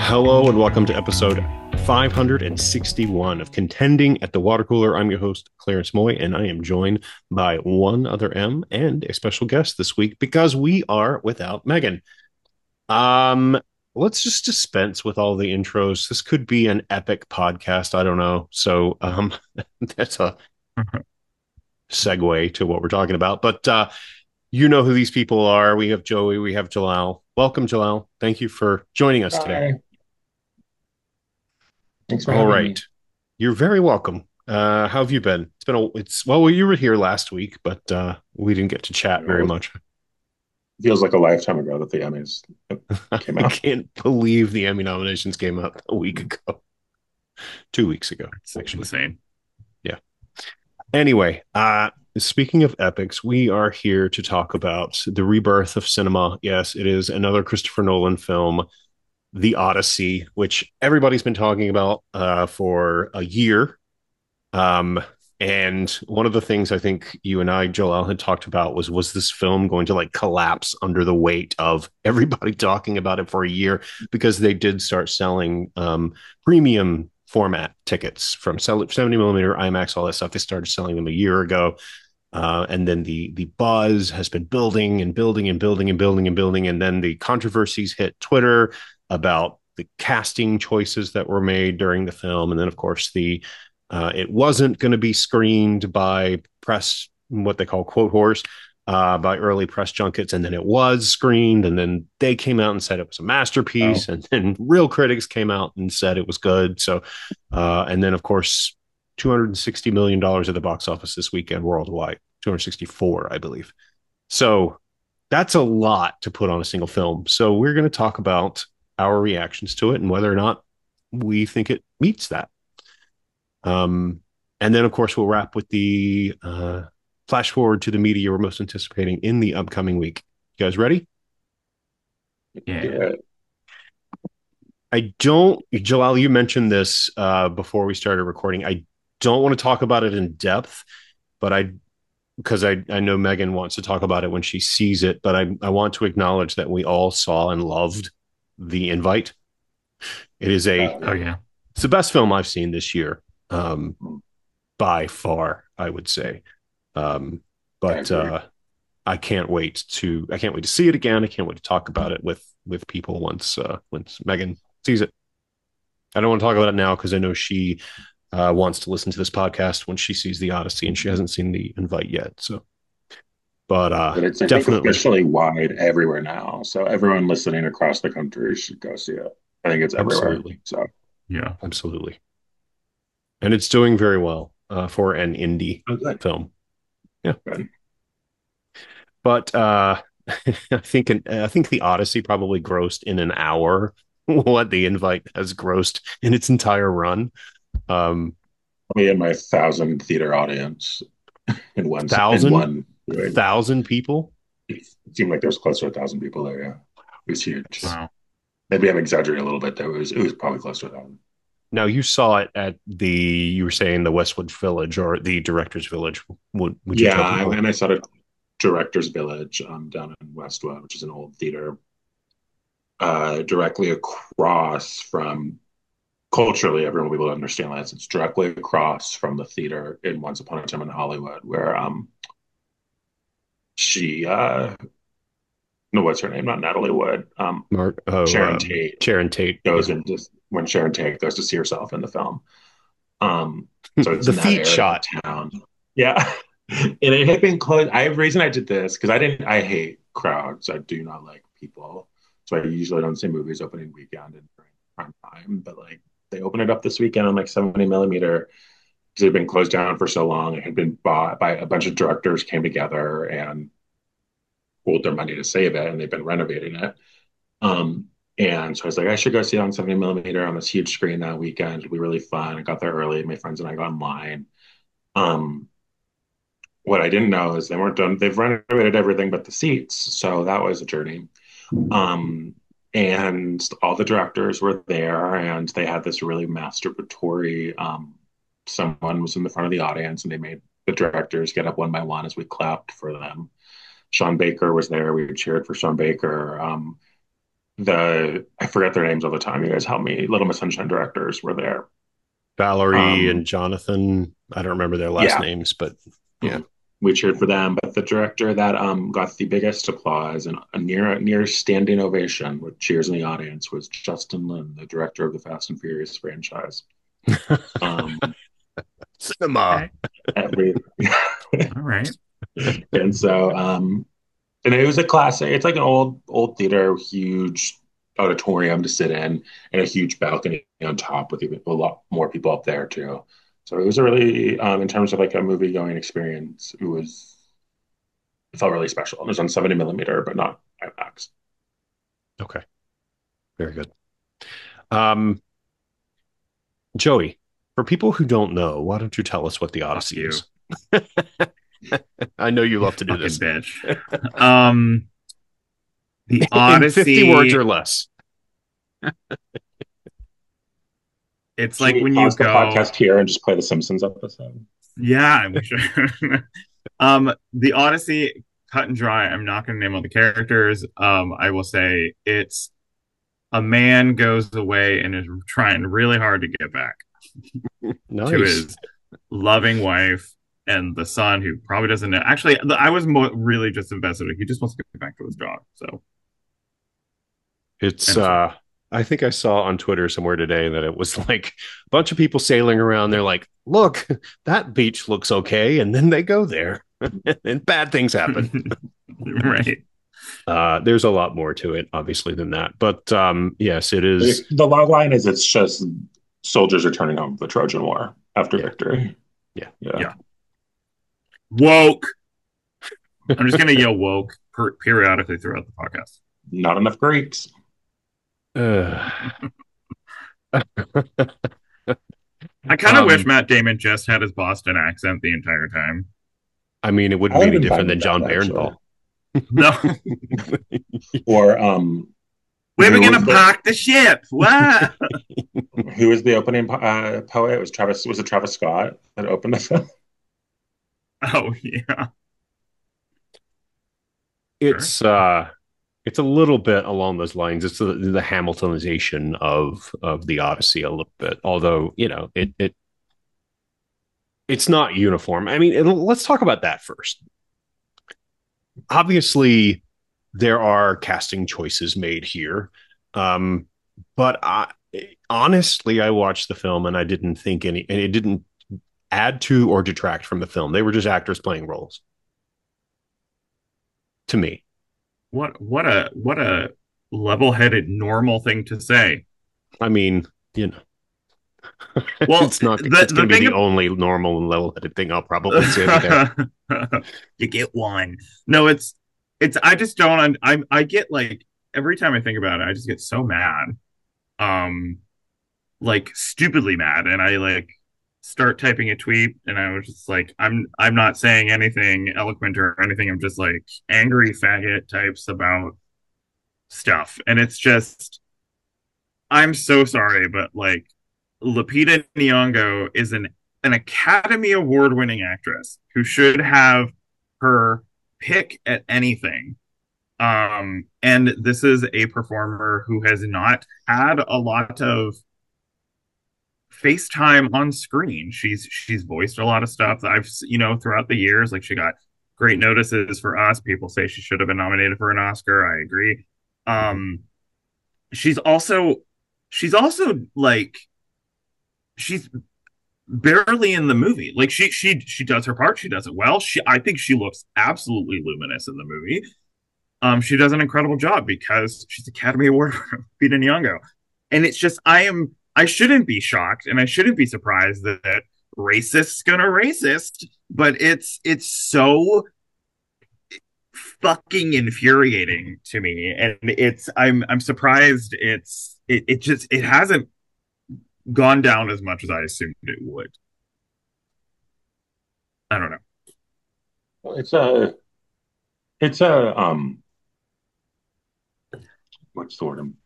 Hello and welcome to episode 561 of Contending at the Water Cooler. I'm your host, Clarence Moy, and I am joined by one other M and a special guest this week because we are without Megan. Um, let's just dispense with all the intros. This could be an epic podcast. I don't know. So that's a segue to what we're talking about. But you know who these people are. We have Joey, we have Jalal. Welcome, Jalal. Thank you for joining us today. Hi. Thanks for All having right. me. You're very welcome. How have you been? Well, you were here last week, but we didn't get to chat very It much. feels like a lifetime ago that the Emmys came I out. can't believe the Emmy nominations came up a week ago, 2 weeks ago, It's actually. insane. Yeah. Anyway, speaking of epics, we are here to talk about the rebirth of cinema. Yes, it is another Christopher Nolan film, The Odyssey, which everybody's been talking about for a year. Um, and one of the things I think you and I, Joel, had talked about was this film going to like collapse under the weight of everybody talking about it for a year because they did start selling premium format tickets from 70 millimeter IMAX, all that stuff. They started selling them a year ago. And then the buzz has been building and building and building and building and building. And then the controversies hit Twitter about the casting choices that were made during the film. And then, of course, it wasn't going to be screened by press, what they call quote whores, by early press junkets, and then it was screened, and then they came out and said it was a Oh, masterpiece, and then real critics came out and said it was good. So, and then of course, $260 million at the box office this weekend worldwide, 264, I believe. So that's a lot to put on a single film. So we're going to talk about our reactions to it and whether or not we think it meets that. And then, of course, we'll wrap with the flash forward to the media we're most anticipating in the upcoming week. You guys ready? do Yeah. it. I don't, Jalal, you mentioned this before we started recording. I don't want to talk about it in depth, but because I know Megan wants to talk about it when she sees it, but I want to acknowledge that we all saw and loved The Invite. It is Oh, Oh yeah. yeah. it's the best film I've seen this year, um, by far, I would say. Um, I but agree. I can't wait to see it again. I can't wait to talk about it with people once Megan sees it. I don't want to talk about it now because I know she wants to listen to this podcast when she sees the Odyssey, and she hasn't seen the Invite yet. So, but But it's, I think, definitely, officially wide everywhere now. So everyone listening across the country should go see it. I think it's everywhere. absolutely, So Yeah. absolutely, and it's doing very well for an indie oh, good. film. Yeah, Good. but I think the Odyssey probably grossed in an hour what the Invite has grossed in its entire run. Um, Me and my 1,000 theater audience in in thousand one viewing. thousand people. It seemed like there was close to 1,000 people there. Yeah, it was huge. It's, Wow. Maybe I'm exaggerating a little bit. There was it was probably close to 1,000. Now you saw it at you were saying the Westwood Village or the Directors Village. Would you Yeah, tell people? and I saw it Directors Village down in Westwood, which is an old theater directly across from culturally, everyone will be able to understand that it's directly across from the theater in Once Upon a Time in Hollywood, where she no, what's her name? Not Natalie Wood. Mark, oh, Sharon Tate Sharon Tate. goes Yeah, and just when Sharon Tate goes to see herself in the film. So it's the in that feet area shot. of town. Yeah. And it had been closed. I have reason I did this because I hate crowds. I do not like people. So I usually don't see movies opening weekend and during prime time. But like they opened it up this weekend on like 70 millimeter because it had been closed down for so long. It had been bought by a bunch of directors came together and pooled their money to save it, and they've been renovating it. Um, and so I was like, I should go see it on 70 millimeter on this huge screen that weekend. It'll be really fun. I got there early. My friends and I got online. Um, what I didn't know is they weren't done. They've renovated everything but the seats. So that was a journey. Um, and all the directors were there and they had this really masturbatory, someone was in the front of the audience and they made the directors get up one by one as we clapped for them. Sean Baker was there. We cheered for Sean Baker. the I forget their names all the time. You guys help me. Little Miss Sunshine directors were there. Valerie and Um, Jonathan. I don't remember their last yeah, names, but yeah. mhm. We cheered for them, but the director that got the biggest applause and a near standing ovation with cheers in the audience was Justin Lin, the director of the Fast and Furious franchise. Um, Cinema. Okay. every All right. and so and it was a classic. It's like an old theater, huge auditorium to sit in, and a huge balcony on top with even a lot more people up there too. So it was a really, in terms of like a movie going experience, it felt really special. It was on 70 millimeter, but not IMAX. Okay, very good. Um, Joey, for people who don't know, why don't you tell us what the Fuck Odyssey you. is? I know you You love to do fucking this. bitch. Um, the In 50 words Odyssey, or less. it's Should like we when you pause the go, podcast here and just play the Simpsons episode? yeah, we should. The Odyssey, cut and dry. I'm not going to name all the characters. I will say it's a man goes away and is trying really hard to get back to Nice. his loving wife and the son who probably doesn't know. Actually, I was really just invested. He just wants to get back to his dog. So, It's end of story. I think I saw on Twitter somewhere today that it was like a bunch of people sailing around. They're like, look, that beach looks okay. And then they go there and bad things happen. Right. There's a lot more to it, obviously, than that. But yes, it The, is. the log line is it's just soldiers returning home from the Trojan War after Yeah. victory. Yeah. Yeah. Yeah. Woke. I'm just gonna yell woke periodically throughout the podcast. Not enough Greeks. Uh, I kind of wish um, Matt Damon just had his Boston accent the entire time. I mean, it I wouldn't would be have any been fine different with than John that actually. Barenthal. No, Or we're who gonna was the park the ship. What? who was the opening poet? It was Travis. Was it Travis Scott that opened the film? Oh yeah, sure. It's it's a little bit along those lines. It's the Hamiltonization of the Odyssey a little bit, although it's not uniform. I mean, let's talk about that first. Obviously, there are casting choices made here, um, but honestly, I watched the film and I didn't think any, and it didn't add to or detract from the film. They were just actors playing roles to me. What a level-headed normal thing to say. I mean, you know, Well, it's not. the It's the going to be thing the only normal and level-headed thing I'll probably say today. you get one. No, it's I just don't I get like every time I think about it, I just get so mad. Um like stupidly mad and I like start typing a tweet and I was just like I'm not saying anything eloquent or anything. I'm just like angry faggot types about stuff. And it's just I'm so sorry, but like Lupita Nyong'o is an Academy Award winning actress who should have her pick at anything. And this is a performer who has not had a lot of FaceTime on screen. She's voiced a lot of stuff that I've throughout the years. Like she got great notices for Us. People say she should have been nominated for an Oscar. I agree. Um, she's also she's also like she's barely in the movie. Like she does her part. She does it well. I think she looks absolutely luminous in the movie. She does an incredible job because she's Academy Award for Peter Nyong'o. And it's just I shouldn't be shocked and I shouldn't be surprised that racist's gonna racist, but it's so fucking infuriating to me. And I'm surprised it just it hasn't gone down as much as I assumed it would. I don't know. It's a what's the word?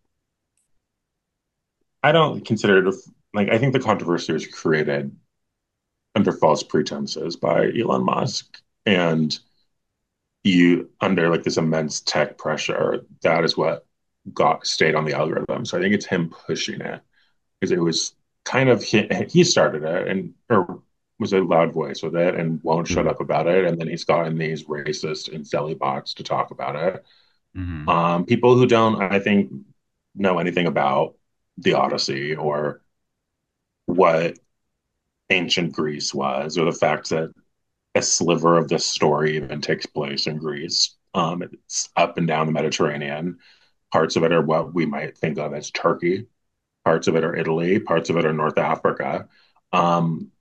I don't consider it like I think the controversy was created under false pretenses by Elon Musk and you under like this immense tech pressure. That is what got stayed on the algorithm. So I think it's him pushing it because it was kind of he started it and or was a loud voice with it and won't shut Mhm. up about it. And then he's gotten these racist and silly bots to talk about it. Hmm. People who don't, I think, know anything about the Odyssey or what ancient Greece was, or the fact that a sliver of this story even takes place in Greece. It's up and down the Mediterranean. Parts of it are what we might think of as Turkey. Parts of it are Italy. Parts of it are North Africa. Um,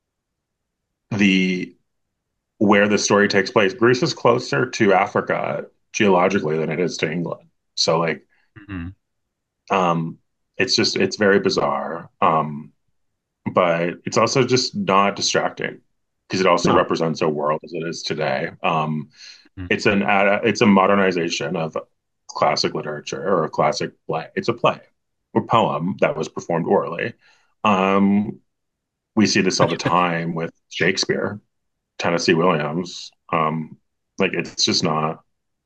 the where the story takes place, Greece is closer to Africa geologically than it is to England. So like, Hmm. um, it's very bizarre. But it's also just not distracting because it also No. represents a world as it is today. Hmm. It's a modernization of classic literature or a classic play. It's a play or poem that was performed orally. Um, we see this all the time with Shakespeare, Tennessee Williams. Like it's just not.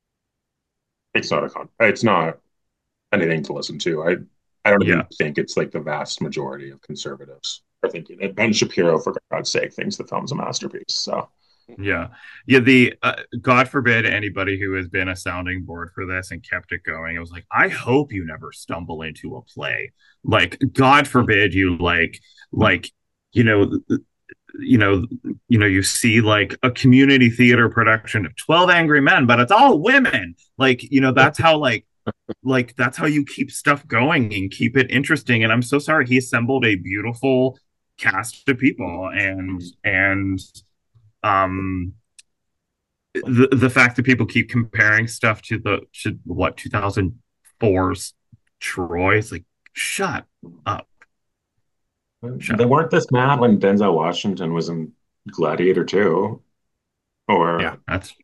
It's not anything to listen to. I don't Yeah. even think it's like the vast majority of conservatives are thinking it. Ben Shapiro, for God's sake, thinks the film's a masterpiece. So Yeah. Yeah. The God forbid anybody who has been a sounding board for this and kept it going. It was like, I hope you never stumble into a play. Like, God forbid you like, you know, you know, you see like a community theater production of 12 Angry Men, but it's all women. Like, that's how that's how you keep stuff going and keep it interesting. And I'm so sorry. He assembled a beautiful cast of people and um the fact that people keep comparing stuff to what 2004's Troy, it's like shut up, shut they up. weren't this mad when Denzel Washington was in Gladiator 2, Yeah. or That's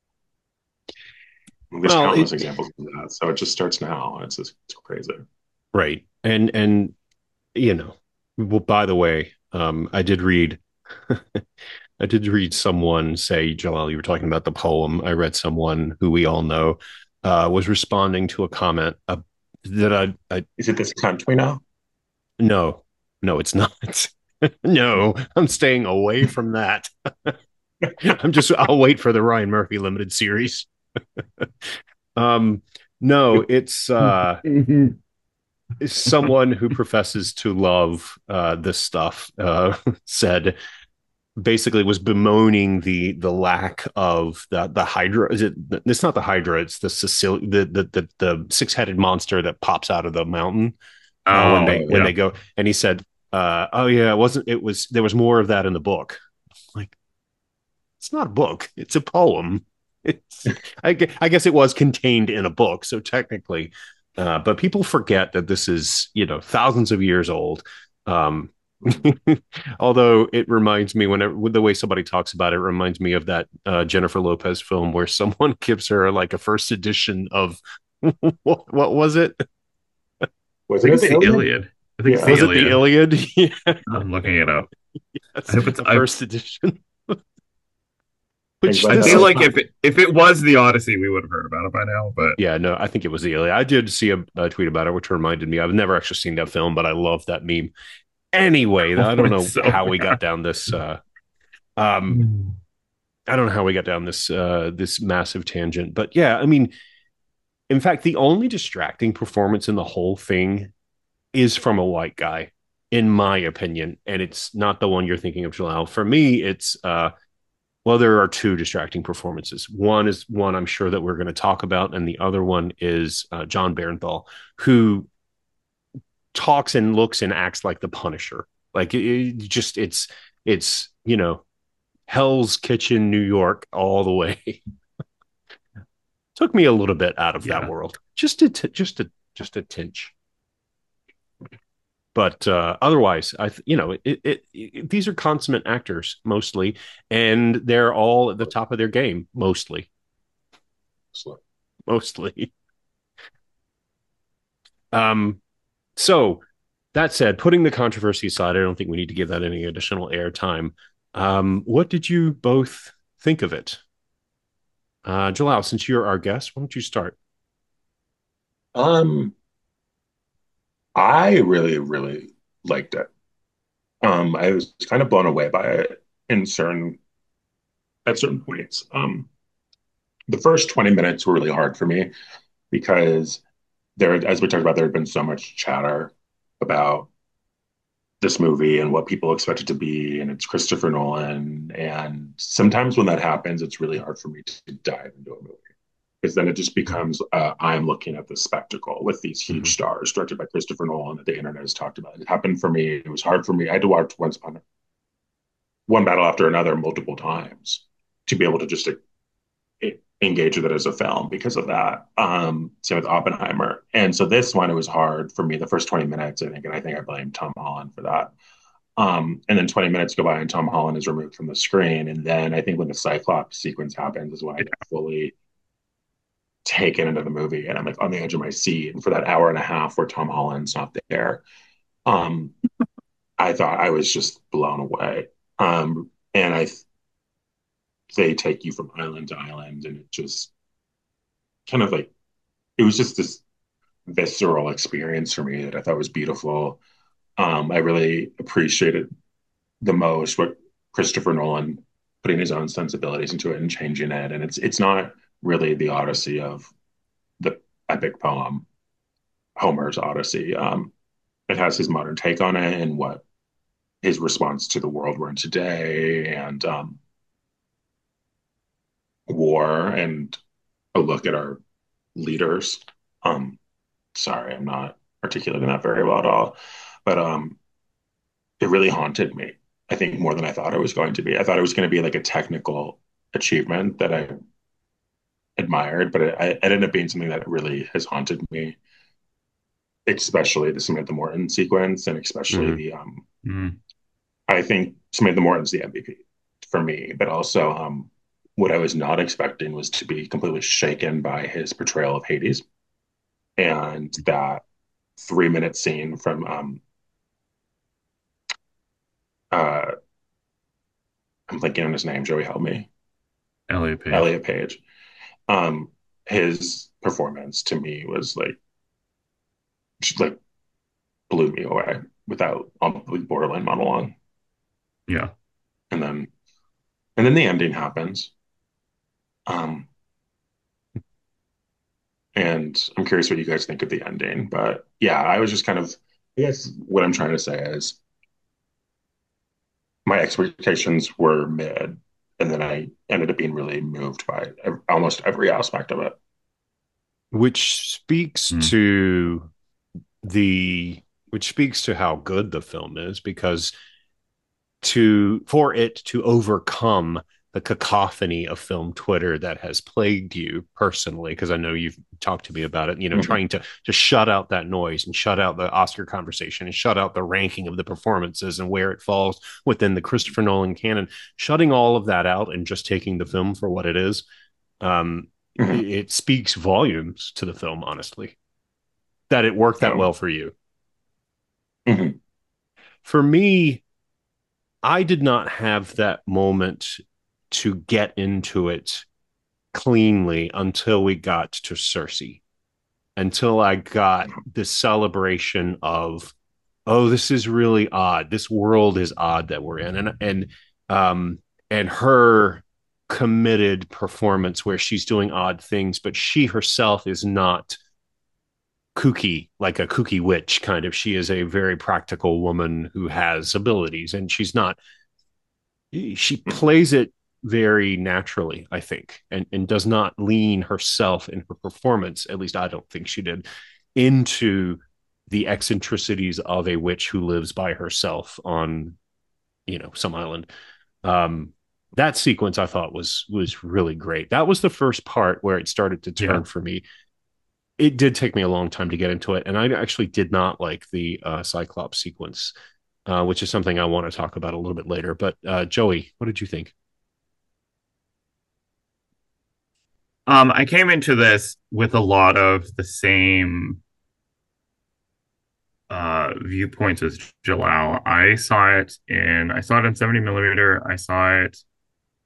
there's Well, countless it examples of that. So it just starts now. It's crazy. right. And you know, well, by the way, I did read I did read someone say, Jalal, you were talking about the poem. I read someone who we all know was responding to a comment that I Is it this country now? no, no, it's not. No, I'm staying away from that. I'll wait for the Ryan Murphy limited series. Um, no, it's someone who professes to love this stuff said basically was bemoaning the lack of the Hydra. Is it? It's not the Hydra. It's the Sicilian the six-headed monster that pops out of the mountain oh Oh when yeah. they go. And he said, "Oh yeah, it wasn't. It was there was more of that in the book. Like it's not a book. It's a poem. It's I guess it was contained in a book. So technically, but people forget that this is thousands of years old. Um, Although it reminds me whenever with the way somebody talks about it, it reminds me of that Jennifer Lopez film where someone gives her like a first edition of what was it? I wasn't think it it's the the Iliad? Iliad. I think it's Yeah. the Was it the Iliad. Iliad? I'm looking it up. I Yes, hope it's a first edition. Like Which I by this feel is like if it was the Odyssey, we would have heard about it by now. But yeah, no, I think it was the Iliad. I did see a tweet about it, which reminded me. I've never actually seen that film, but I love that meme. Anyway, I don't it's know so how we got bad. down this. Um, I don't know how we got down this massive tangent, but yeah, I mean, in fact, the only distracting performance in the whole thing is from a white guy, in my opinion, and it's not the one you're thinking of, Jalal. For me, it's well, there are two distracting performances. One is one I'm sure that we're going to talk about, and the other one is John Barenthal, who talks and looks and acts like the Punisher. Like it's Hell's Kitchen, New York, all the way. Took me a little bit out of that Yeah. world, just a tinge. But otherwise, these are consummate actors mostly, and they're all at the top of their game mostly. So, Mostly. Um, so that said, putting the controversy aside, I don't think we need to give that any additional airtime. What did you both think of it? Jalal, since you're our guest, why don't you start? Um, I really, really liked it. I was kind of blown away by it in certain at certain points. The first 20 minutes were really hard for me because there, as we talked about, there had been so much chatter about this movie and what people expect it to be, and it's Christopher Nolan. And sometimes when that happens, it's really hard for me to dive into a movie because then it just becomes I'm looking at the spectacle with these huge Mm-hmm. stars directed by Christopher Nolan that the internet has talked about. It happened for me. It was hard for me. I had to watch Once Upon one battle after another multiple times to be able to just engage with it as a film because of that. Same with Oppenheimer. And so this one, it was hard for me the first 20 minutes, I think, and I think I blame Tom Holland for that. And then 20 minutes go by and Tom Holland is removed from the screen. And then I think when the Cyclops sequence happens is when I get fully taken into the movie and I'm like on the edge of my seat. And for that hour and a half where Tom Holland's not there, um, I thought I was just blown away. And they take you from island to island and it just kind of like it was just this visceral experience for me that I thought was beautiful. I really appreciated the most what Christopher Nolan putting his own sensibilities into it and changing it. And it's not really the Odyssey of the epic poem, Homer's Odyssey. It has his modern take on it and what his response to the world we're in today and war and a look at our leaders. Um, Sorry, I'm not articulating that very well at all, but it really haunted me. I think more than I thought it was going to be. I thought it was going to be like a technical achievement that I admired, but it ended up being something that really has haunted me, especially the Samantha Morton sequence, and especially Mm-hmm. the Mm. I think Samantha Morton's the MVP for me, but also what I was not expecting was to be completely shaken by his portrayal of Hades and that 3 minute scene from uh, I'm thinking on his name, Joey help me, Elliot Page. Elliot Page. Um, his performance to me was just like blew me away without borderline monologue. Yeah. And then and then the ending happens. Um, and I'm curious what you guys think of the ending. But yeah, I was just kind of I guess what I'm trying to say is my expectations were mid, and then I ended up being really moved by almost every aspect of it. Which speaks Mm. to the which speaks to how good the film is because to for it to overcome the cacophony of film Twitter that has plagued you personally, because I know you've talked to me about it, Mm-hmm. trying to shut out that noise and shut out the Oscar conversation and shut out the ranking of the performances and where it falls within the Christopher Nolan canon, shutting all of that out and just taking the film for what it is. Um, Mm-hmm. it speaks volumes to the film, honestly, that it worked that Yeah. well for you. Mm-hmm. For me, I did not have that moment to get into it cleanly until we got to Cersei, until I got the celebration of, oh, this is really odd. This world is odd that we're in, um and her committed performance where she's doing odd things, but she herself is not kooky like a kooky witch kind of. She is a very practical woman who has abilities, and she plays it very naturally, I think, and does not lean herself in her performance, at least I don't think she did, into the eccentricities of a witch who lives by herself on, some island. Um, that sequence I thought was really great. That was the first part where it started to Yeah. turn for me. It did take me a long time to get into it, and I actually did not like the Cyclops sequence, which is something I want to talk about a little bit later. But Joey, what did you think? I came into this with a lot of the same viewpoints as Jalal. I saw it in 70 millimeter. I saw it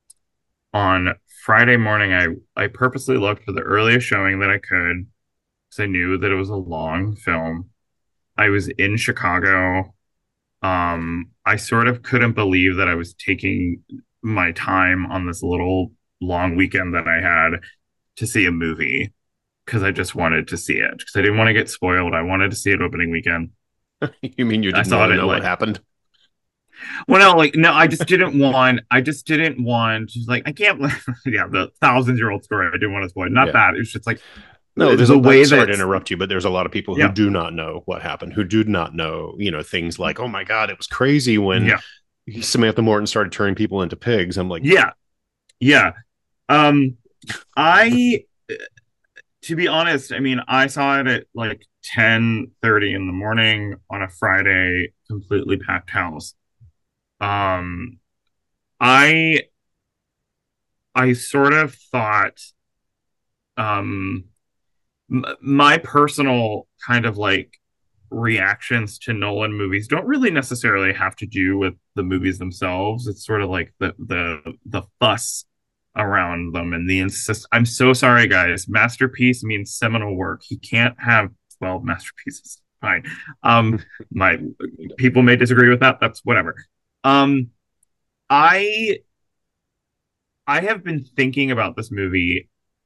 on Friday morning. I purposely looked for the earliest showing that I could. because I knew that it was a long film. I was in Chicago. I sort of couldn't believe that I was taking my time on this little long weekend that I had to see a movie because I just wanted to see it because I didn't want to get spoiled. I wanted to see it opening weekend. You mean you I didn't saw want it to at know what like, happened? well, no, like, no, I just didn't want, just like, I can't, yeah, the thousand-year-old story. I didn't want to spoil it. Not Yeah. that. It's just like No, the I'm way sorry that, to interrupt you, but there's a lot of people who yeah, do not know what happened, who do not know, things like, oh my God, it was crazy when yeah, Samantha Morton started turning people into pigs. I'm like, yeah, yeah. Um, I, to be honest, I mean, I saw it at like 10:30 in the morning on a Friday, completely packed house. Um, I I sort of thought um my personal kind of like reactions to Nolan movies don't really necessarily have to do with the movies themselves. It's sort of like the fuss around them and the insist. I'm so sorry, guys. Masterpiece means seminal work. He can't have 12 masterpieces. Fine. My people may disagree with that. That's whatever. Um, I I have been thinking about this movie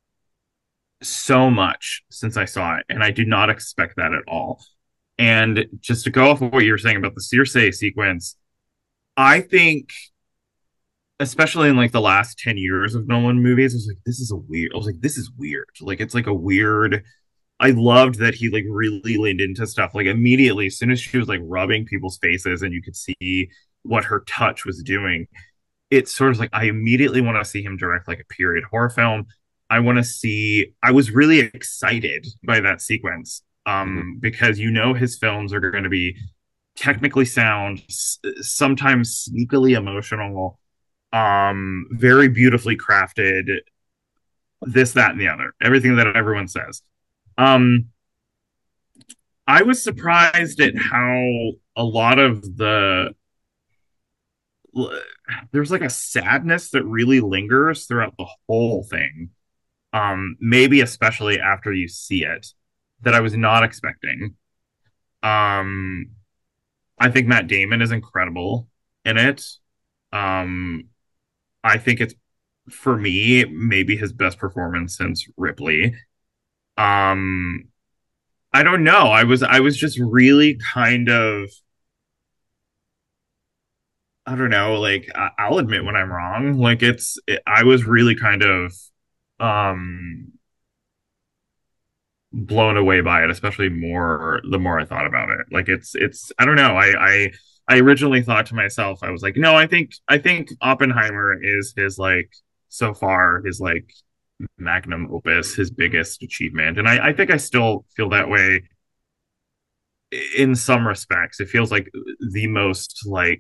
so much since I saw it, and I did not expect that at all. And just to go off of what you were saying about the Circe sequence, I think, especially in like the last 10 years of Nolan movies, I was like, this is a weird, I was like, this is weird. Like, it's like a weird, I loved that he like really leaned into stuff. Like, immediately, as soon as she was like rubbing people's faces and you could see what her touch was doing, it's sort of like I immediately want to see him direct like a period horror film. I want to see. I was really excited by that sequence mhm. because his films are going to be technically sound, sometimes sneakily emotional, very beautifully crafted. This, that, and the other. Everything that everyone says. Um, I was surprised at how a lot of there's like a sadness that really lingers throughout the whole thing. Maybe especially after you see it, that I was not expecting. Um, I think Matt Damon is incredible in it. Um, I think it's for me maybe his best performance since Ripley. Um, I don't know. I was just really kind of, I don't know, like I'll admit when I'm wrong. Like I was really kind of um blown away by it, especially more the more I thought about it. Like it's I don't know. I originally thought to myself, I was like, no, I think Oppenheimer is his like so far his like magnum opus, his biggest achievement. And I think I still feel that way in some respects. It feels like the most like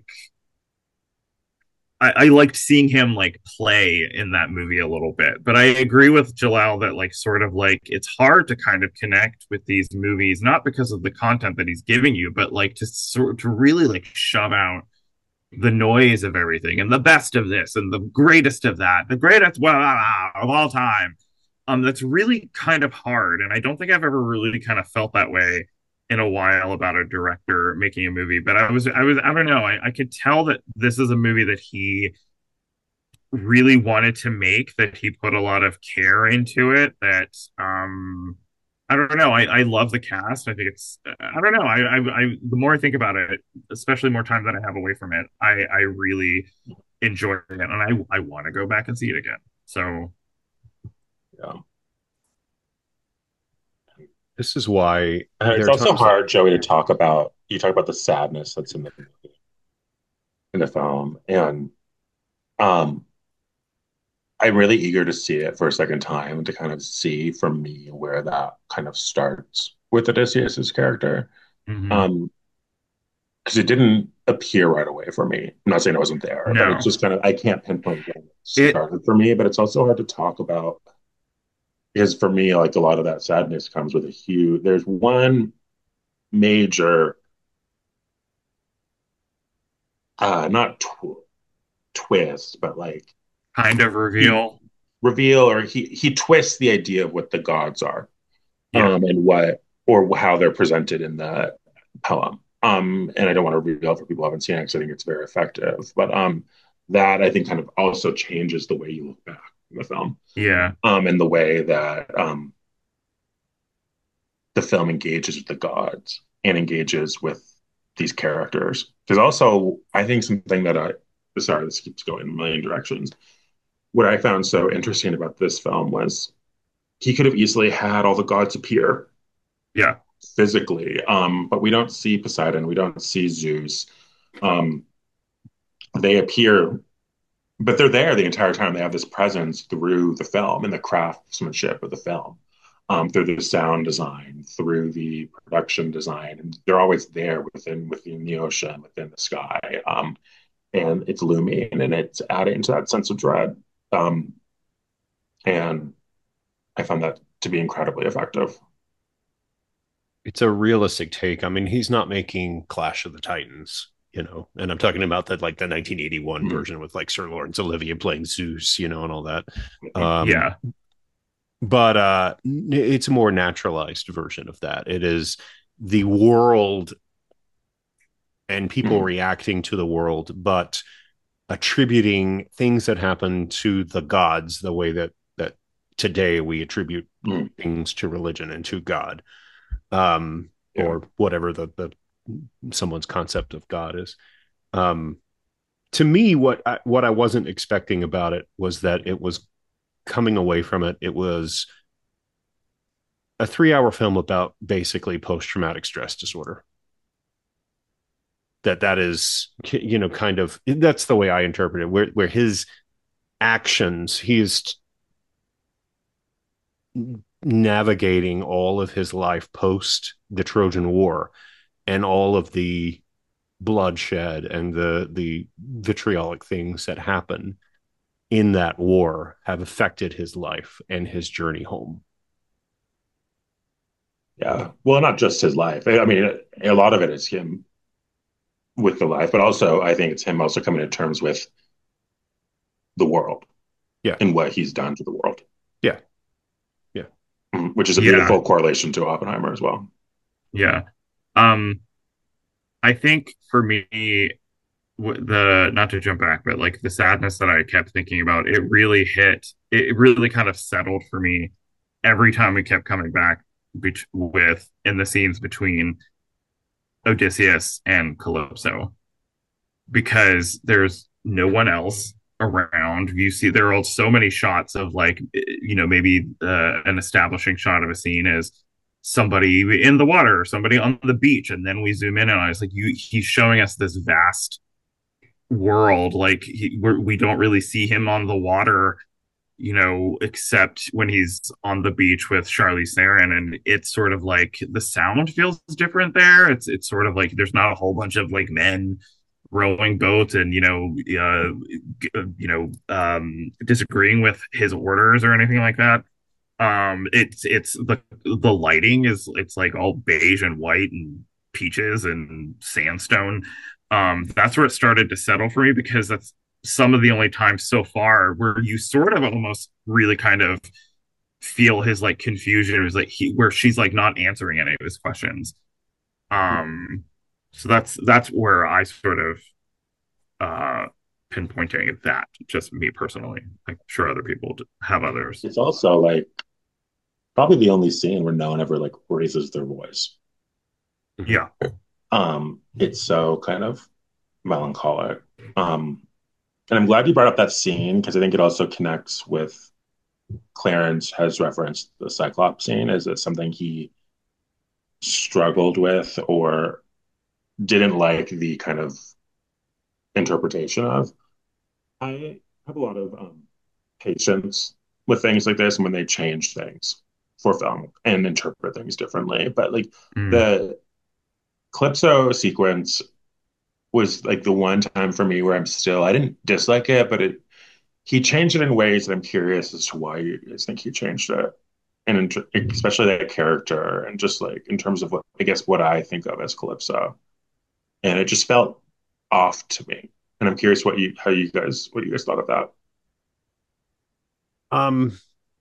I liked seeing him like play in that movie a little bit. But I agree with Jalal that like sort of like it's hard to kind of connect with these movies, not because of the content that he's giving you, but like to really like shove out the noise of everything and the best of this and the greatest of that, the greatest of all time. That's really kind of hard. And I don't think I've ever really kind of felt that way in a while about a director making a movie. But I don't know. I could tell that this is a movie that he really wanted to make, that he put a lot of care into it, that I don't know. I love the cast. I think it's I don't know. The more I think about it, especially more time that I have away from it, I really enjoy it, and I want to go back and see it again. So Yeah. This is why there It's are also times like, hard, Joey, to talk about. You talk about the sadness that's in the film, and um, I'm really eager to see it for a second time to kind of see from me where that kind of starts with Odysseus's character. mhm. Um, because it didn't appear right away for me. I'm not saying it wasn't there, but it's No, just kind of I can't pinpoint when it it started for me. But it's also hard to talk about because for me, like a lot of that sadness comes with a huge. There's one major, not twist, but like kind of he reveal. reveal or he twists the idea of what the gods are. Yeah. and what or how they're presented in the poem. And I don't want to reveal for people who haven't seen it because I think it's very effective. But that I think kind of also changes the way you look back in the film, Yeah. and the way that the film engages with the gods and engages with these characters. Because also, I think something that I sorry, this keeps going in a million directions. What I found so interesting about this film was he could have easily had all the gods appear Yeah. physically, but we don't see Poseidon, we don't see Zeus. Um, they appear, but they're there the entire time. They have this presence through the film and the craftsmanship of the film, through the sound design, through the production design, and they're always there within the ocean, within the sky, and it's looming and it's adding to that sense of dread. Um, and I found that to be incredibly effective. It's a realistic take. I mean, he's not making Clash of the Titans, and I'm talking about that like the 1981 Mm-hmm. version with like Sir Lawrence Olivier playing Zeus, and all that. Um, Yeah. but it's a more naturalized version of that. It is the world and people Mm-hmm. reacting to the world, but attributing things that happen to the gods the way that today we attribute Mm-hmm. things to religion and to God, Yeah. or whatever the someone's concept of God is. Um, to me, what I wasn't expecting about it was that it was coming away from it. It was a 3 hour film about basically post traumatic stress disorder. That is, kind of that's the way I interpret it. Where his actions, he is navigating all of his life post the Trojan War and all of the bloodshed and the vitriolic things that happen in that war have affected his life and his journey home. Yeah. Well, not just his life. I mean, a lot of it is him with the life, but also I think it's him also coming to terms with the world Yeah, and what he's done to the world, yeah, yeah. which is a Yeah. beautiful correlation to Oppenheimer as well. Yeah. Um, I think for me, the not to jump back, but like the sadness that I kept thinking about, it really hit. It really kind of settled for me every time we kept coming back with in the scenes between Odysseus and Calypso, because there's no one else around. You see, there are so many shots of like, maybe an establishing shot of a scene is somebody in the water or somebody on the beach, and then we zoom in and I was like, he's showing us this vast world. Like we don't really see him on the water, except when he's on the beach with Charlize Theron, and it's sort of like the sound feels different there. It's sort of like there's not a whole bunch of like men rowing boats and disagreeing with his orders or anything like that. It's the lighting is it's like all beige and white and peaches and sandstone. That's where it started to settle for me because that's some of the only times so far where you sort of almost really kind of feel his like confusion. It was like where she's like not answering any of his questions. Um, so that's where I sort of uh pinpointing that, just me personally. I'm sure other people have others. It's also like probably the only scene where no one ever like raises their voice. Mhm. Yeah. It's so kind of melancholic. Um, and I'm glad you brought up that scene because I think it also connects with Clarence has referenced the Cyclops scene. Is it something he struggled with or didn't like the kind of interpretation of? I have a lot of patience with things like this and when they change things for film and interpret things differently. But like Mm. the Calypso sequence was like the one time for me where I didn't dislike it, but he changed it in ways that I'm curious as to why you guys think he changed it. And especially that character, and just like in terms of what I guess what I think of as Calypso, and it just felt off to me. And I'm curious what you guys thought of that. Um,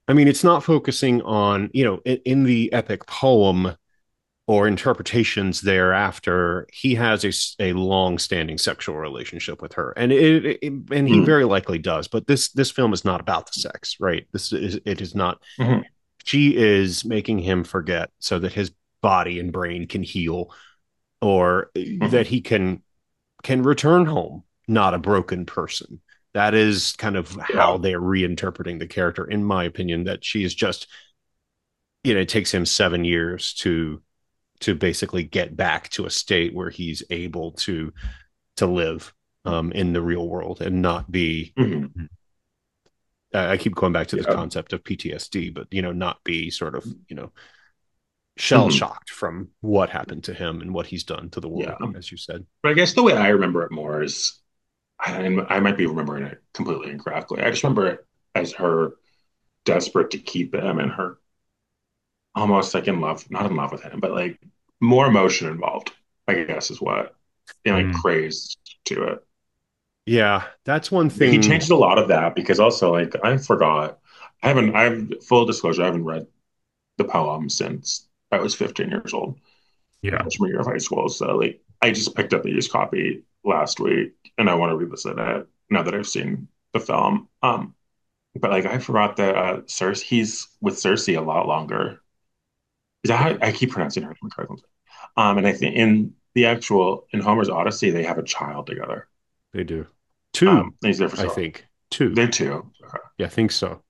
I mean, it's not focusing on, in the epic poem or interpretations thereafter, he has a long-standing sexual relationship with her, and and he Mm-hmm. very likely does. But this film is not about the sex, right? It is not. Mm-hmm. She is making him forget so that his body and brain can heal, or that Mm-hmm. he can return home not a broken person. That is kind of Yeah. how they're reinterpreting the character, in my opinion. That she is just, it takes him 7 years to basically get back to a state where he's able to live in the real world and not be. Mm-hmm. I keep going back to this Yeah. concept of PTSD, but not be sort of shell Mm-hmm. shocked from what happened to him and what he's done to the Yeah. world, as you said. But I guess the way I remember it more is, I might be remembering it completely incorrectly. I just remember it as her desperate to keep him and her almost like in love, not in love with him, but like more emotion involved, I guess is what, and like Mm. crazed to it. Yeah, that's one He thing. changed a lot of that because also like I forgot, I've full disclosure, I haven't read the poem since I was 15 years old, Yeah. freshman year of high school. So like I just picked up the used copy last week and I want to revisit it now that I've seen the film. But like I forgot that Cersei, he's with Cersei a lot longer. Is that how I keep pronouncing her name correctly? And I think in Homer's Odyssey, they have a child together. They do. Two, And he's there for I so long. think. Two. They too. Okay. Yeah, I think so.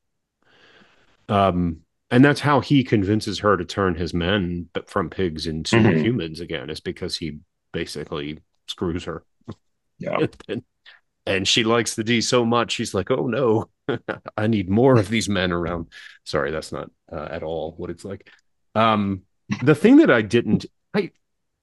Um, and that's how he convinces her to turn his men from pigs into Hmm. humans again, is because he basically screws her. Yeah. And she likes the D so much, she's like, oh no, I need more of these men around. Sorry, that's not at all what it's like. Um, the thing that I didn't, I,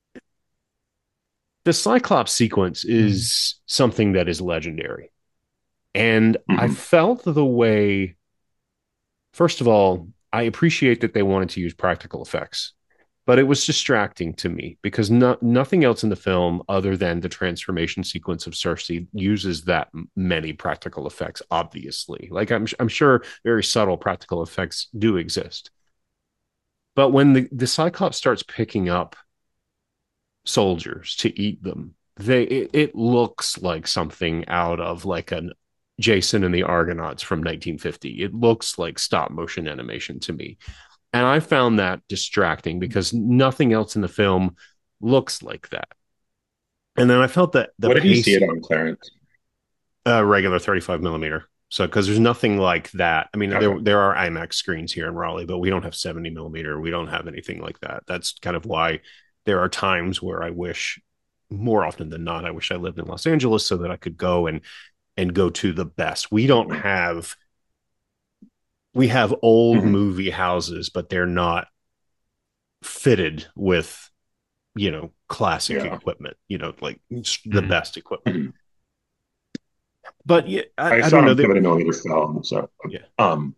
the Cyclops sequence is something that is legendary. And I Hmm. felt the way, first of all, I appreciate that they wanted to use practical effects, but it was distracting to me because nothing else in the film other than the transformation sequence of Cersei uses that many practical effects, obviously. Like I'm sure very subtle practical effects do exist. But when the Cyclops starts picking up soldiers to eat them, it looks like something out of like an Jason and the Argonauts from 1950. It looks like stop motion animation to me. And I found that distracting because nothing else in the film looks like that. And then I felt that the What did you see it pacing, on, Clarence? regular 35 millimeter. So, because there's nothing like that. I mean, Okay. there are IMAX screens here in Raleigh, but we don't have 70 millimeter. We don't have anything like that. That's kind of why there are times where I wish, more often than not, I wish I lived in Los Angeles so that I could go and go to the best. We have old Hmm. movie houses, but they're not fitted with classic Yeah. equipment, like the Mm. best equipment. Hmm. But yeah, I I saw don't it know on that. 70 millimeter film, so Yeah. um,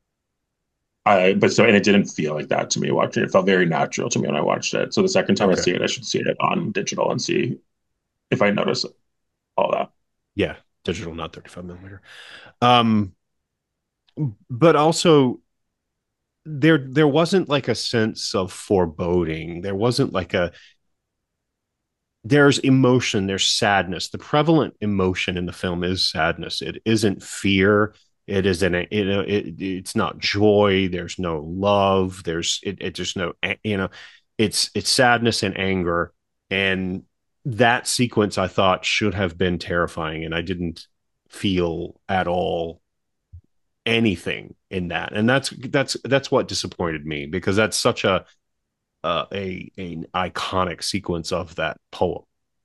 and it didn't feel like that to me watching it. It felt very natural to me when I watched it. So the second time I Okay. see it, I should see it on digital and see if I notice all that. Yeah. Digital, not 35 millimeter. Um, but also there wasn't like a sense of foreboding. There wasn't like there's emotion, there's sadness. The prevalent emotion in the film is sadness. It isn't fear. It isn't, it's not joy. There's no love. There's no, it's sadness and anger. And that sequence I thought should have been terrifying. And I didn't feel at all anything in that. And that's what disappointed me because that's such an iconic sequence of that poem.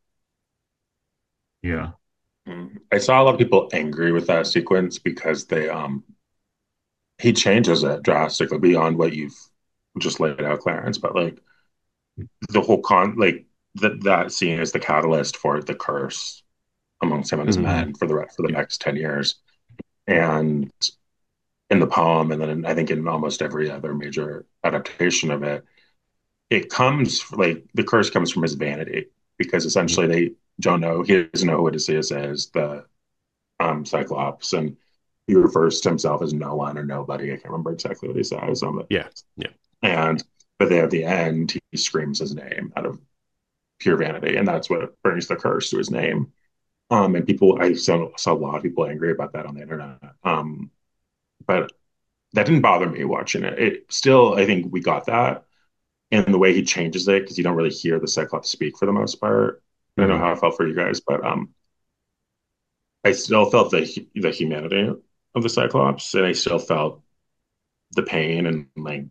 Yeah. Mm. I saw a lot of people angry with that sequence because they he changes it drastically beyond what you've just laid out, Clarence. But like the whole that scene is the catalyst for the curse amongst him and his Mm-hmm. men for the next 10 years. And in the poem, and then I think in almost every other major adaptation of it, it comes like the curse comes from his vanity because Mm-hmm. essentially they don't know he doesn't know who Odysseus is, the Cyclops, and he refers to himself as no one or nobody. I can't remember exactly what he says. Yeah. Yeah. And but then at the end, he screams his name out of pure vanity, and that's what brings the curse to his name. And people, I saw a lot of people angry about that on the internet. But that didn't bother me watching it. It still, I think we got that, and the way he changes it because you don't really hear the Cyclops speak for the most part. I don't know Mhm. how it felt for you guys, but I still felt the humanity of the Cyclops, and I still felt the pain, and like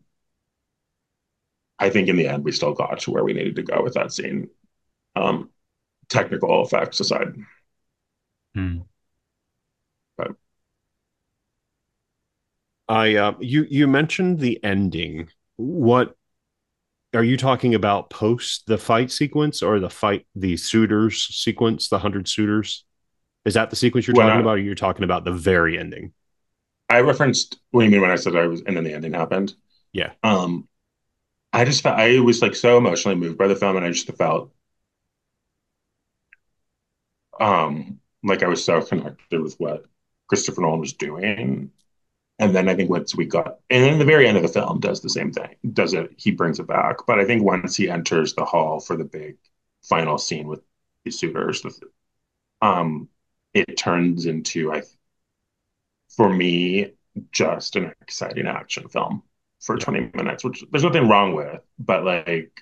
I think in the end we still got to where we needed to go with that scene. Um, Technical effects aside, Hmm. but You mentioned the ending. What are you talking about post the fight sequence or the suitors sequence, the 100 suitors? Is that the sequence you're when talking about, or you're talking about the very ending? I referenced what do you mean when I said I was, and then the ending happened. Yeah. Um, I just felt I was like so emotionally moved by the film, and I just felt like I was so connected with what Christopher Nolan was doing. And then I think once we got, and then the very end of the film does the same thing. Does it? He brings it back. But I think once he enters the hall for the big final scene with the suitors, um, it turns into, for me, just an exciting action film for Yeah. 20 minutes, which there's nothing wrong with. But like,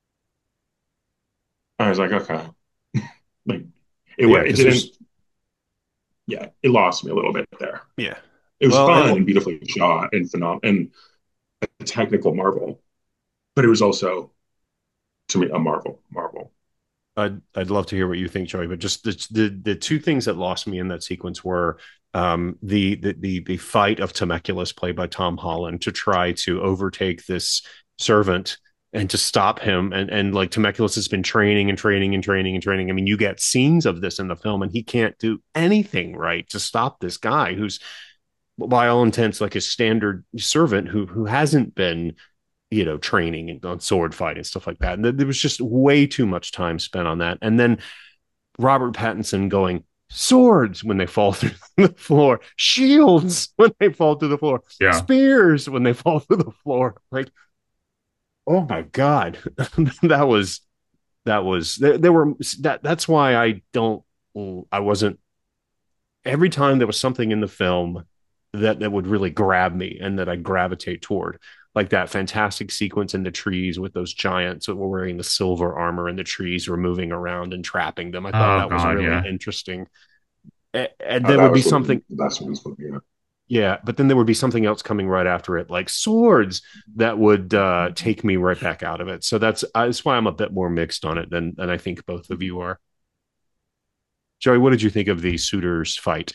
I was like, okay, like Yeah, it because didn't, there's yeah, it lost me a little bit there. yeah. It was Well, fun and beautifully shot and phenomenal and a technical marvel, but it was also to me a marvel. I'd love to hear what you think, Joey. But just the two things that lost me in that sequence were the fight of Temecula, played by Tom Holland, to try to overtake this servant and to stop him. And like Temecula has been training and training and training and training. I mean, you get scenes of this in the film, and he can't do anything right to stop this guy who's, by all intents, like a standard servant who hasn't been, training on sword fight and stuff like that. And there was just way too much time spent on that. And then Robert Pattinson going, swords when they fall through the floor, shields when they fall through the floor, Yeah. spears when they fall through the floor. Like, oh my God. that was, there were, that's why I wasn't, every time there was something in the film that would really grab me and that I gravitate toward, like that fantastic sequence in the trees with those giants that were wearing the silver armor and the trees were moving around and trapping them. I thought Oh that was God, really yeah. interesting. And there That would be was one of something, the best ones for me. yeah, but then there would be something else coming right after it, like swords, that would take me right back out of it. So that's why I'm a bit more mixed on it than I think both of you are. Joey, what did you think of the suitors fight?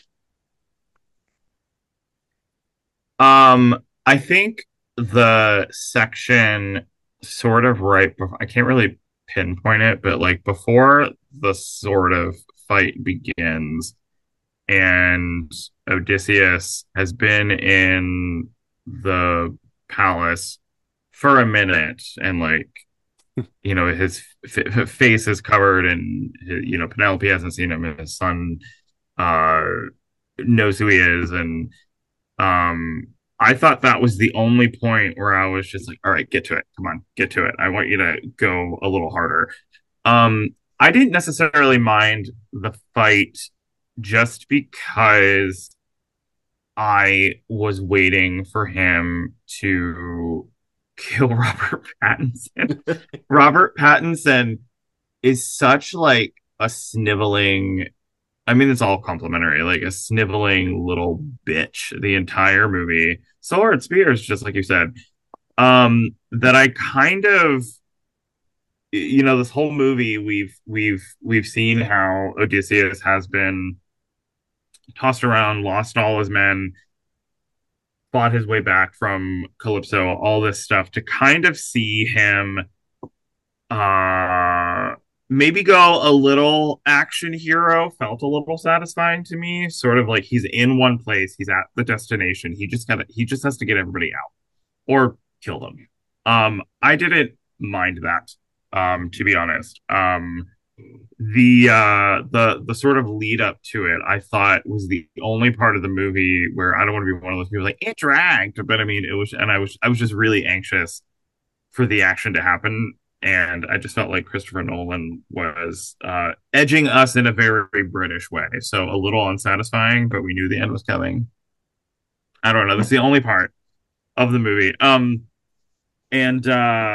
I think the section sort of right before, I can't really pinpoint it, but like before the sort of fight begins and Odysseus has been in the palace for a minute and like his face is covered and Penelope hasn't seen him and his son uh knows who he is and um, I thought that was the only point where I was just like, all right, get to it. Come on, get to it. I want you to go a little harder. I didn't necessarily mind the fight just because I was waiting for him to kill Robert Pattinson. Robert Pattinson is such like a sniveling, I mean, it's all complimentary, like a sniveling little bitch the entire movie. Sword Spears, just like you said. That I kind of, this whole movie we've seen how Odysseus has been tossed around, lost all his men, fought his way back from Calypso, all this stuff to kind of see him uh maybe go a little action hero felt a little satisfying to me, sort of like he's in one place, he's at the destination, he just has to get everybody out or kill them. I didn't mind that, to be honest. The sort of lead up to it, I thought was the only part of the movie where I don't want to be one of those people like it dragged, but I mean it was, and I was just really anxious for the action to happen, and I just felt like Christopher Nolan was edging us in a very British way, so a little unsatisfying, but we knew the end was coming. I don't know. That's the only part of the movie. And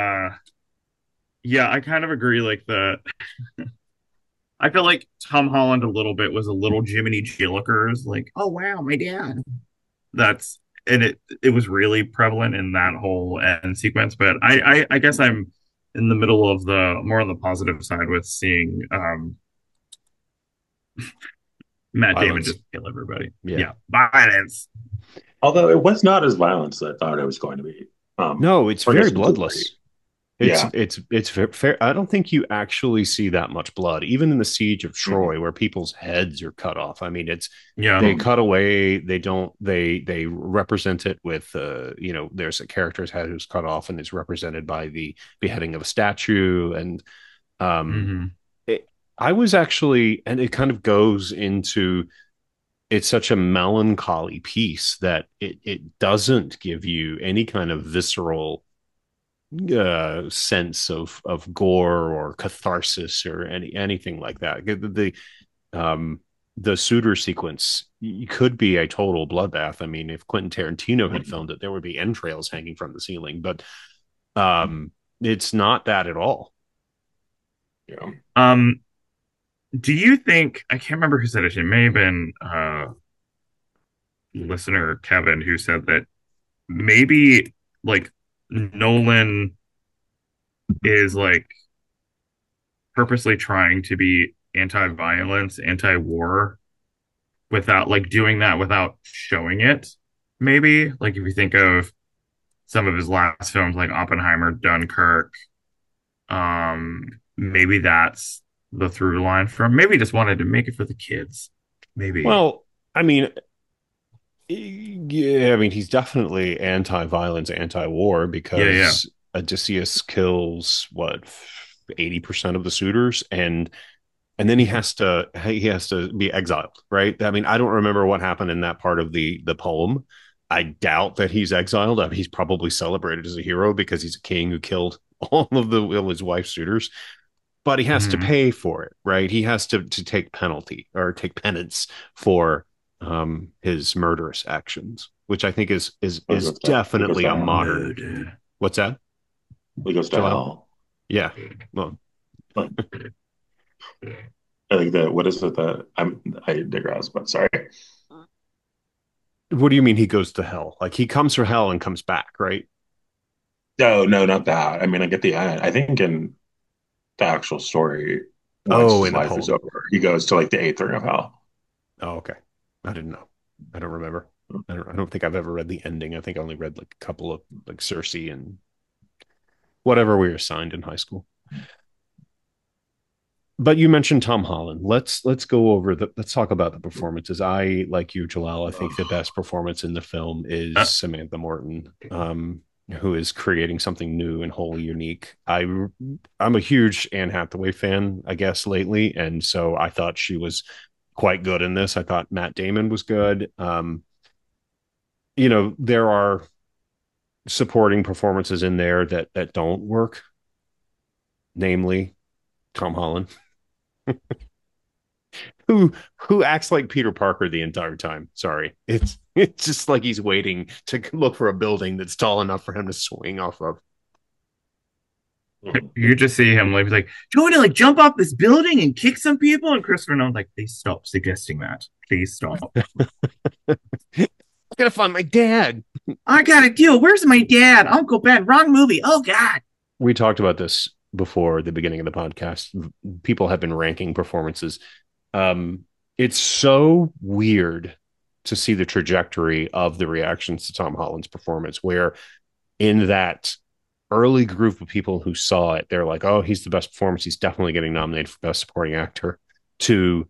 yeah, I kind of agree. Like I feel like Tom Holland a little bit was a little Jiminy Jillikers, like, oh wow, my dad. That's and it was really prevalent in that whole end sequence. But I guess I'm in the middle of the more on the positive side with seeing Matt Damon Violence. just kill everybody. Yeah. Yeah, violence. Although it was not as violent as I thought it was going to be. No, it's For very this movie. bloodless. Yeah. It's fair. I don't think you actually see that much blood, even in the Siege of Mhm. Troy, where people's heads are cut off. I mean, it's Yeah. they Mhm. cut away. They don't. They represent it with there's a character's head who's cut off and is represented by the beheading of a statue. And um, Hmm. it, I was actually, and it kind of goes into it's such a melancholy piece that it doesn't give you any kind of visceral sense of gore or catharsis or anything like that. Um, the suitor sequence could be a total bloodbath. I mean, if Quentin Tarantino had filmed it, there would be entrails hanging from the ceiling, but um, it's not that at all. Yeah. Um, do you think I can't remember who said it? It may have been listener Kevin who said that maybe like Nolan is like purposely trying to be anti-violence, anti-war without like doing that without showing it. Maybe like if you think of some of his last films like Oppenheimer, Dunkirk, maybe that's the through line from maybe he just wanted to make it for the kids. Maybe. Well, I mean, yeah, I mean, he's definitely anti-violence, anti-war Yeah, yeah. because Odysseus kills what 80% of the suitors, and then he has to be exiled, right? I mean, I don't remember what happened in that part of the poem. I doubt that he's exiled. I mean, he's probably celebrated as a hero because he's a king who killed all his wife's suitors, but he has to Mm-hmm. pay for it, right? He has to take penalty or take penance for his murderous actions, which I think is He goes definitely to a hell. modern. Murder. What's that, He goes to Joel? hell. Yeah. Well, Like, I think that what is it that I digress, but sorry. what do you mean he goes to hell? Like he comes from hell and comes back, right? No, no, not that. I mean, like at the end, I think in the actual story, once Oh, his in the life is poem. over, he goes to like the eighth ring of hell. Oh, okay. I didn't know. I don't remember. I don't think I've ever read the ending. I think I only read like a couple of like Circe and whatever we were assigned in high school. But you mentioned Tom Holland. Let's go over let's talk about the performances. I like you, Jalal. I think the Ugh. best performance in the film is Uh, Samantha Morton, who is creating something new and wholly unique. I'm a huge Anne Hathaway fan, I guess, lately, and so I thought she was quite good in this. I thought Matt Damon was good. There are supporting performances in there that don't work, namely Tom Holland, who acts like Peter Parker the entire time. Sorry, it's just like he's waiting to look for a building that's tall enough for him to swing off of. you just see him like, do you want to like jump off this building and kick some people? And Christopher Nolan's like, please stop suggesting that. Please stop. I gotta find my dad. I got a deal. Where's my dad? Uncle Ben. Wrong movie. Oh God. We talked about this before the beginning of the podcast. People have been ranking performances. Um, it's so weird to see the trajectory of the reactions to Tom Holland's performance, where in that early group of people who saw it, they're like, "Oh, he's the best performance. He's definitely getting nominated for best supporting actor." To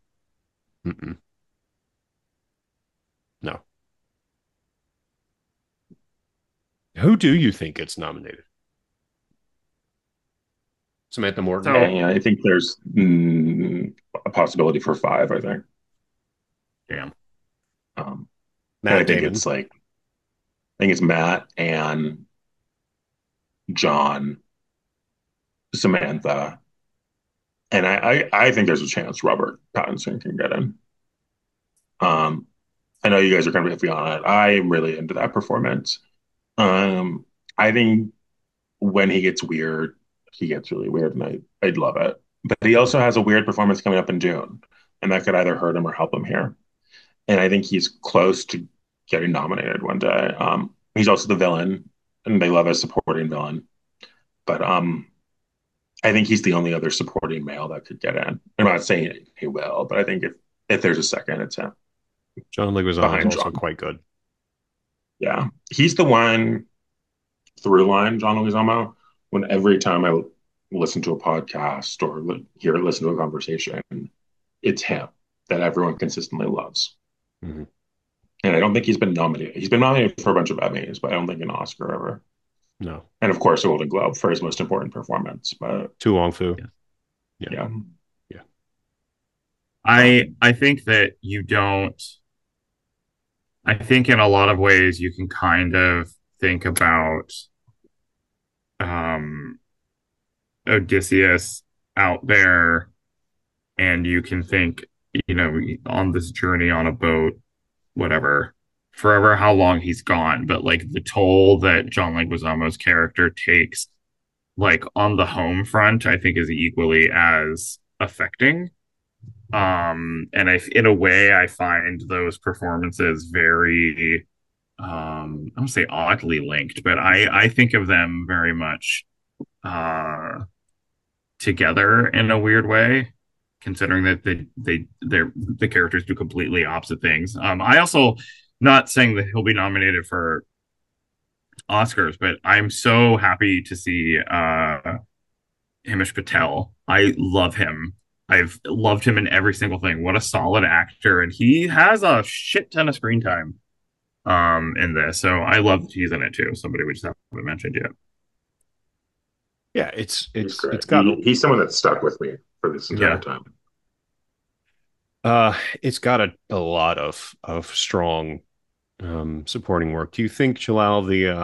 no, who do you think gets nominated? Samantha Morton. So, And I think there's a possibility for five, I think. damn. Um, and I Matt think Damon. it's like, I think it's Matt and John, Samantha, and I think there's a chance Robert Pattinson can get in. Um, I know you guys are going to be iffy on it. I'm really into that performance. Um, I think when he gets really weird, and I'd love it. But he also has a weird performance coming up in June, and that could either hurt him or help him here. And I think he's close to getting nominated one day. He's also the villain, and they love a supporting villain. But I think he's the only other supporting male that could get in. I'm not saying he will, but I think if there's a second, it's him John Leguizamo is behind also John. quite good. Yeah, he's the one through line, John Leguizamo. When every time I listen to a podcast or listen to a conversation, it's him that everyone consistently loves. Mhm. And I don't think he's been nominated. He's been nominated for a bunch of Emmys, but I don't think an Oscar ever. No, And of course, a Golden Globe for his most important performance. But Tu Wong Fu. Yeah. Yeah, yeah, yeah. I think that you don't. I think in a lot of ways you can kind of think about um, Odysseus out there, and you can think, on this journey on a boat, whatever, forever how long he's gone, but like the toll that John Leguizamo's character takes, like on the home front, I think is equally as affecting. And in a way, I find those performances very, I don't say oddly linked, but I think of them very much together in a weird way, considering that the characters do completely opposite things. I also not saying that he'll be nominated for Oscars, but I'm so happy to see Hamish Patel. I love him. I've loved him in every single thing. What a solid actor, and he has a shit ton of screen time in this. So I love that he's in it too. Somebody we just haven't mentioned yet. Yeah, he's great. it's got He's someone that stuck with me for this entire Yeah. time. it's got a lot of strong supporting work. Do you think Jalal,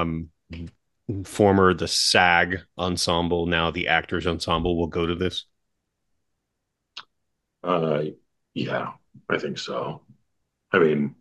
the SAG ensemble, now the Actors Ensemble, will go to this? Uh, yeah, I think so. I mean,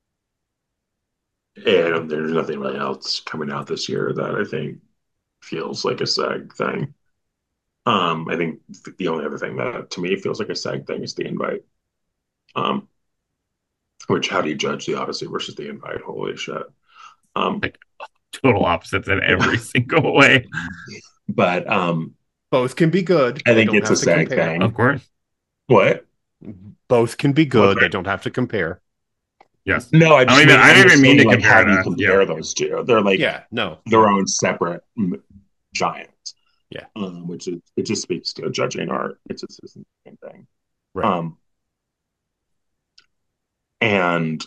and there's nothing really else coming out this year that I think feels like a SAG thing. I think the only other thing that to me feels like a SAG thing is the invite. Um, which how do you judge the Odyssey versus the invite? Holy shit. Um, Like total opposites in every single way. but Both can be good. I They think don't it's a have to SAG compare. Of thing. course. What? Both can be What's good. They that? don't have to compare. Yes. No, I I'm don't even just mean saying to like compare how do you to, yeah. compare those two? They're like Yeah, no, their own separate giants. yeah, Which is it just speaks to judging art. It's just the same thing. right. Um, and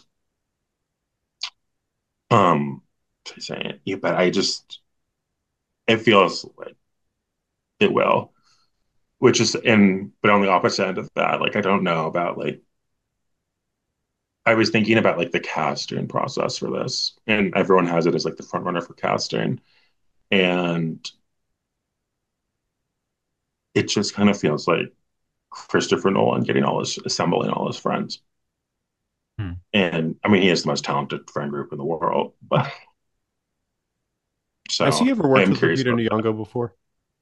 um, saying yeah, but I just it feels like it will, which is in but on the opposite end of that, like I don't know about like I was thinking about like the casting process for this, and everyone has it as like the front runner for casting, and it just kind of feels like Christopher Nolan getting assembling all his friends. Hmm. And I mean, he is the most talented friend group in the world, but Has he so ever I worked am with curious Lupita about that. Nyong'o before?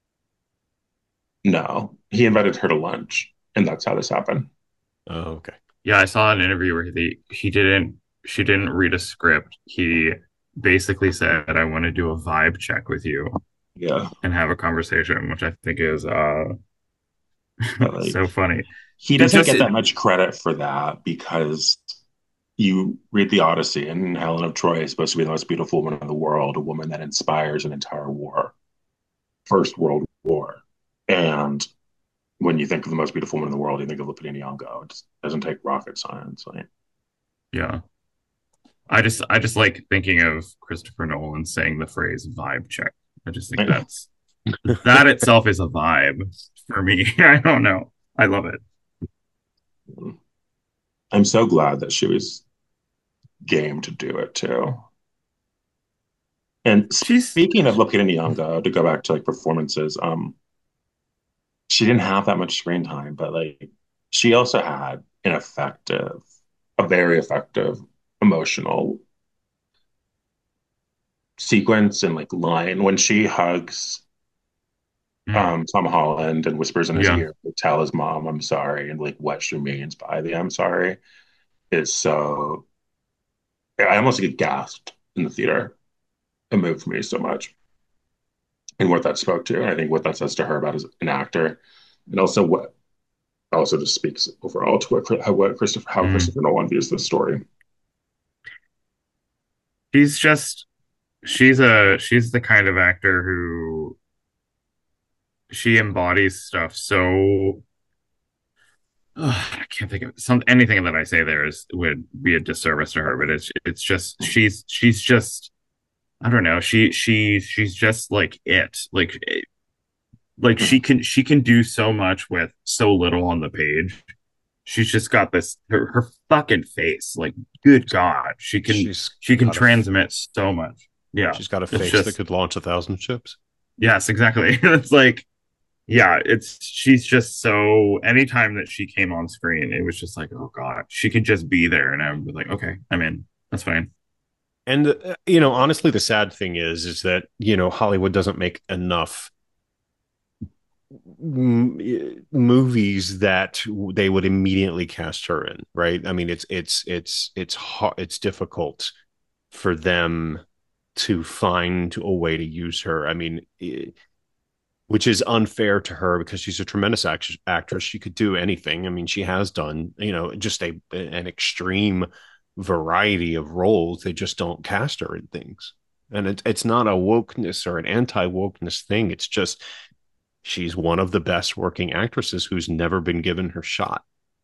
No, he invited her to lunch, and that's how this happened. Oh, okay. Yeah, I saw an interview where he didn't she didn't read a script. He basically said, I want to do a vibe check with you Yeah, and have a conversation, which I think is but like so funny. he It doesn't just get that much credit for that because you read the Odyssey, and Helen of Troy is supposed to be the most beautiful woman in the world, a woman that inspires an entire war, First World War, and when you think of the most beautiful woman in the world, you think of Lupita Nyong'o. It doesn't take rocket science. Like, yeah. I just like thinking of Christopher Nolan saying the phrase vibe check. I just think that's that itself is a vibe for me. I don't know. I love it. I'm so glad that she was game to do it too. And She's speaking of Lupita Nyong'o, to go back to like performances, she didn't have that much screen time, but like she also had a very effective emotional sequence and like line when she hugs mm, Tom Holland and whispers in his yeah. ear, to tell his mom I'm sorry, and like what she means by the I'm sorry is so. I almost get gasped in the theater. It moved me so much, and what that spoke to, and I think what that says to her about as an actor, and also what also just speaks overall to how Mm. Christopher Nolan views this story. She's just she's the kind of actor who she embodies stuff so I can't think of some anything that I say there is would be a disservice to her, but it's just she's just I don't know. She's just like it. Like she can do so much with so little on the page. She's just got this her fucking face. Like good God, She's she can got a transmit so much. Yeah, she's got a it's face that just could launch 1,000 ships. yes, exactly. It's like yeah, it's she's just so anytime that she came on screen, it was just like oh God, she could just be there, and I was like okay, I'm in. That's fine. And honestly, the sad thing is that Hollywood doesn't make enough movies that they would immediately cast her in, right? I mean, it's hard, it's difficult for them to find a way to use her. I mean, which is unfair to her because she's a tremendous actress. She could do anything. I mean, she has done, just an extreme variety of roles. They just don't cast her in things. And it's not a wokeness or an anti wokeness thing. It's just she's one of the best working actresses who's never been given her shot.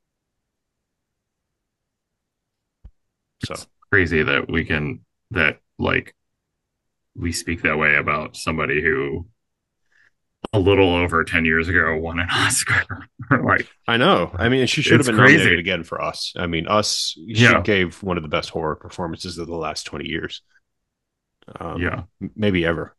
So It's crazy that we can that like we speak that way about somebody who a little over 10 years ago won an Oscar. Like, I know. I mean, she should have it's been nominated crazy. again for Us. I mean, Us. She Yeah. gave one of the best horror performances of the last 20 years, Yeah. maybe ever,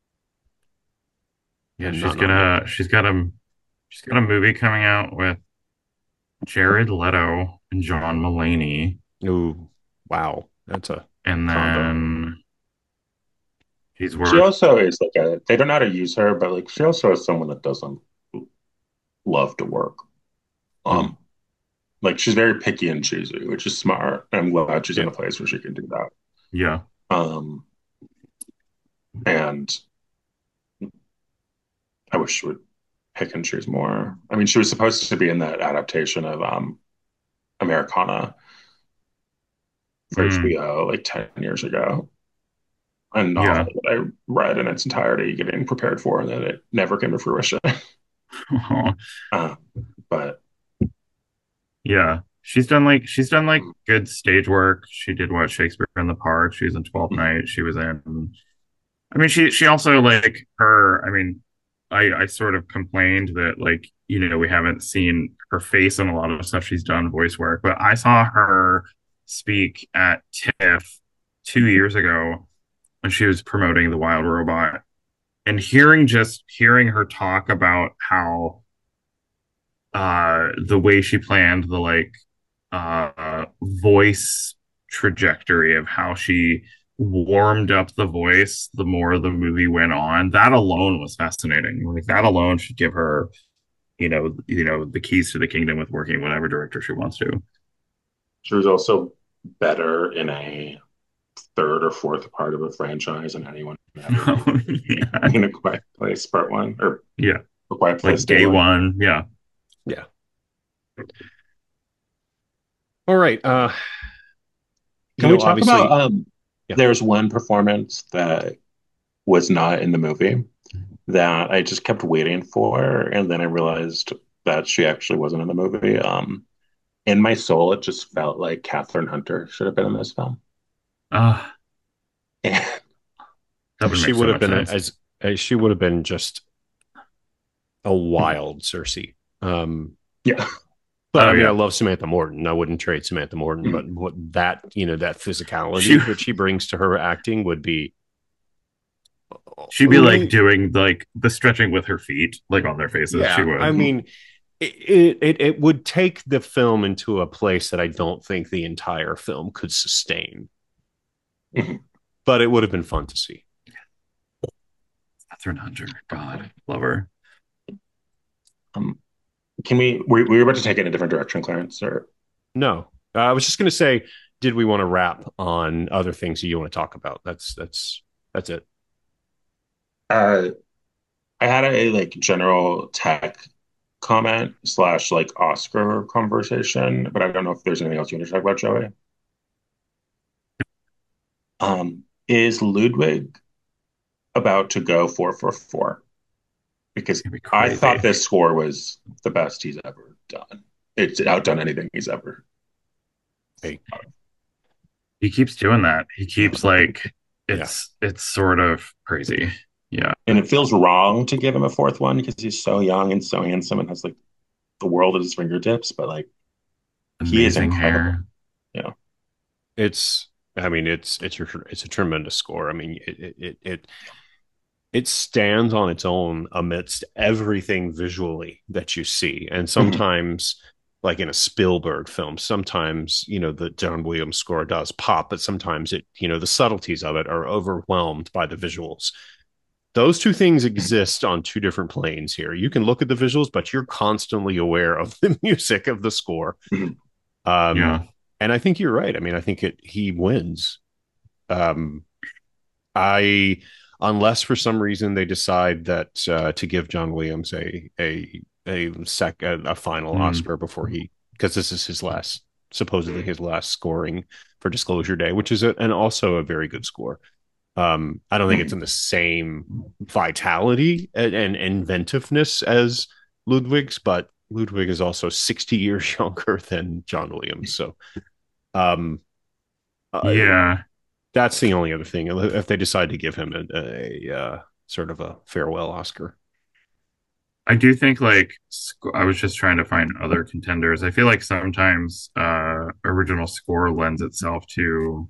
Yeah. and not nominated. She's got a movie coming out with Jared Leto and John Mulaney. Ooh, wow, that's a And combo. then she's She worked. also is like they don't know how to use her, but like she also is someone that doesn't love to work. Hmm. Um, like she's very picky and choosy, which is smart. I'm glad she's in Yeah, a place where she can do that. Yeah. Um, and I wish she would pick and choose more. I mean, she was supposed to be in that adaptation of Americana for Mm, HBO like 10 years ago. A novel yeah. that I read in its entirety, getting prepared for, and then it never came to fruition. uh, but Yeah. She's done like good stage work. She did what Shakespeare in the Park. She was in 12th Night. She was in I mean she also like her I mean I sort of complained that like we haven't seen her face in a lot of stuff she's done voice work, but I saw her speak at TIFF 2 years ago when she was promoting The Wild Robot and hearing her talk about how the way she planned the like voice trajectory of how she warmed up the voice the more the movie went on. That alone was fascinating. Like that alone should give her, the keys to the kingdom with working whatever director she wants to. she was also better in a third or fourth part of a franchise than anyone ever made Yeah, in A Quiet Place Part One or yeah, A Quiet Place like Day day One. one. Yeah. yeah. All right. Can we talk about Obviously, yeah. there's one performance that was not in the movie that I just kept waiting for, and then I realized that she actually wasn't in the movie. In my soul, it just felt like Catherine Hunter should have been in this film. Uh, And that would She make would so have much been sense. as she would have been just a wild Cersei. Yeah. But Oh I mean, I yeah, love Samantha Morton. I wouldn't trade Samantha Morton, but what that, that she physicality that she brings to her acting would be, she'd I be like mean, doing like the stretching with her feet, like on their faces. She yeah, I would. mean, it would take the film into a place that I don't think the entire film could sustain, but it would have been fun to see. Catherine Hunter, God, love her. um, can we were about to take it in a different direction, Clarence, or No, I was just going to say, did we want to wrap on other things that you want to talk about? That's it. uh, I had a like general tech comment slash like Oscar conversation, but I don't know if there's anything else you want to talk about, Joey. Is Ludwig about to go 4 for 4? It's Because gonna be I crazy. thought this score was the best he's ever done. It's outdone anything he's ever. Hey, He keeps doing that. He keeps like yeah, it's sort of crazy. Yeah, And it feels wrong to give him a fourth one because he's so young and so handsome and has like the world at his fingertips, but like he is amazing incredible. hair. Yeah. it's. I mean, it's a tremendous score. I mean, it stands on its own amidst everything visually that you see. And Mhm. sometimes, like in a Spielberg film, sometimes, the John Williams score does pop, but sometimes the subtleties of it are overwhelmed by the visuals. Those two things exist on two different planes here. You can look at the visuals, but you're constantly aware of the music of the score. Mhm. Um, Yeah, and I think you're right. I mean, I think he wins. Um, I unless for some reason they decide that to give John Williams a final mm, Oscar before because this is his last supposedly his last scoring for Disclosure Day, which is and also a very good score. I don't think it's Mhm. in the same vitality and inventiveness as Ludwig's, but Ludwig is also 60 years younger than John Williams, so um, uh, yeah. that's the only other thing. If they decide to give him sort of a farewell Oscar, I do think like I was just trying to find other contenders. I feel like sometimes original score lends itself to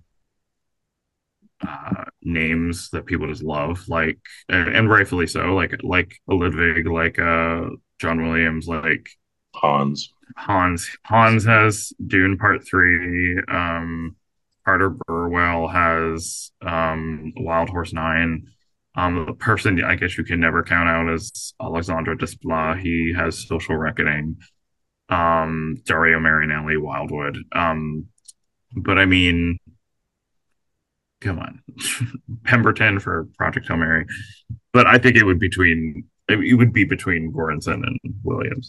names that people just love, like and rightfully so, like Ludwig, like John Williams, like Hans. Hans. Hans has Dune Part Three. Carter Burwell has Wild Horse Nine. The person I guess you can never count out is Alexandre Desplat. He has Social Reckoning. Dario Marianelli, Wildwood. But I mean, come on, Pemberton for Project Hail Mary. But I think it would be between Goranson and Williams.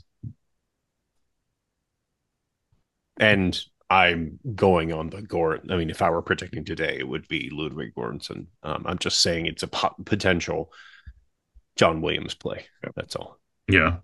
and I'm going on the Gore. I mean, if I were predicting today, it would be Ludwig Göransson. I'm just saying it's a potential John Williams play. That's all. Yeah.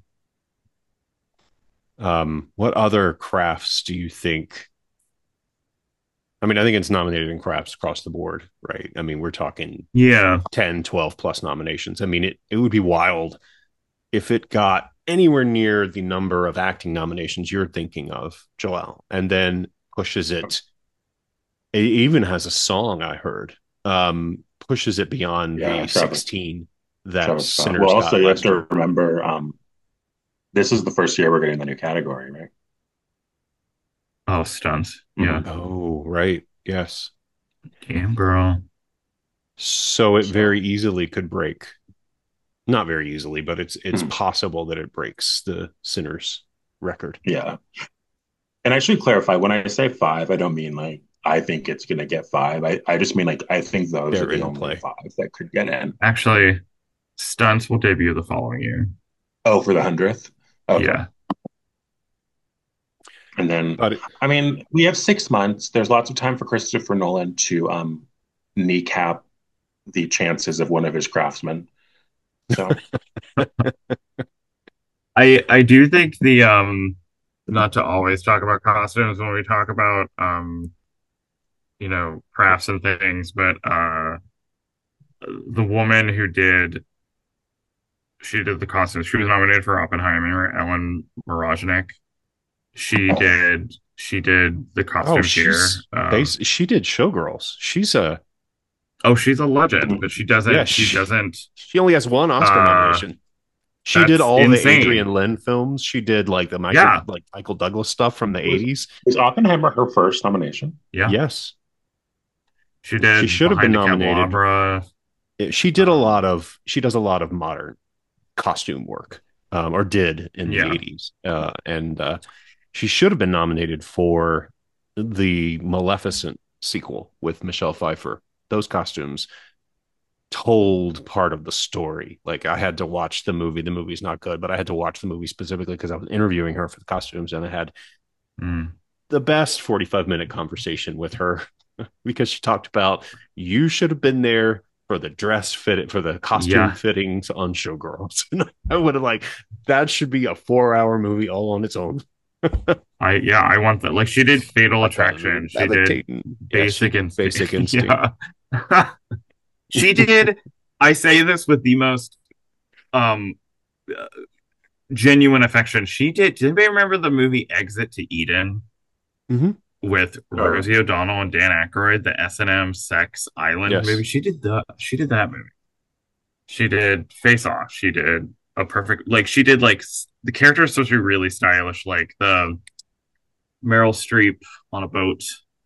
What other crafts do you think? I mean, I think it's nominated in crafts across the board, right? I mean, we're talking Yeah. 10, 12 plus nominations. I mean, it would be wild if it got anywhere near the number of acting nominations you're thinking of, Joel, and then pushes it. It even has a song I heard, pushes it beyond Yeah, the 16 that Travis Scott. Well, Sinners also got you have last to year. remember, this is the first year we're getting the new category, right? Oh, stunts. Yeah. Hmm. Oh, right. Yes. Damn, girl. So it So very easily could break. Not very easily, but it's mhm. possible that it breaks the Sinners record. Yeah. And I should clarify, when I say five, I don't mean like I think it's gonna get five. I just mean like I think those are They're the in the only play. five that could get in. Actually, stunts will debut the following year. Oh, for the 100th. Okay. Yeah. And then But I mean, we have 6 months. There's lots of time for Christopher Nolan to kneecap the chances of one of his craftsmen. So I do think the not to always talk about costumes when we talk about crafts and things, but the woman who did She did the costumes. She was nominated for Oppenheimer. Ellen Moroznik. She did the Oh, costumes here. she's base. She did Showgirls. She's a Oh, she's a legend, but she yeah. doesn't. She doesn't. She only has one Oscar Uh, nomination. She did that's all the Adrian insane. Lynn films. She did like the Yeah, Michael Douglas stuff from the Was 80s. was Oppenheimer her first nomination? yeah. Yes, She she did should have been Behind the nominated. Candelabra. She did a lot Um, of. She does a lot of modern costume work, or did in the yeah. 80s, and she should have been nominated for the Maleficent sequel with Michelle Pfeiffer. Those costumes told part of the story. Like I had to watch the movie. The movie's not good, but I had to watch the movie specifically because I was interviewing her for the costumes, and I had Mm, the best 45-minute conversation with her because she talked about you should have been there for the dress fit for the costume yeah. fittings on Showgirls. I would have like that should be a 4 hour movie all on its own. I want that. Like she did Fatal I'm Attraction. She did levitating. Yes, she Basic did Instinct. Basic Instinct. Yeah. She did. I say this with the most um genuine affection. She did. Did anybody remember the movie Exit to Eden Mm-hmm. with Oh, Rosie O'Donnell and Dan Aykroyd, the S&M Sex Island movie? Yes. She did the. She did that movie. She did Face Off. She did a perfect. Like she did like the character is supposed to be really stylish, like the Meryl Streep on a boat.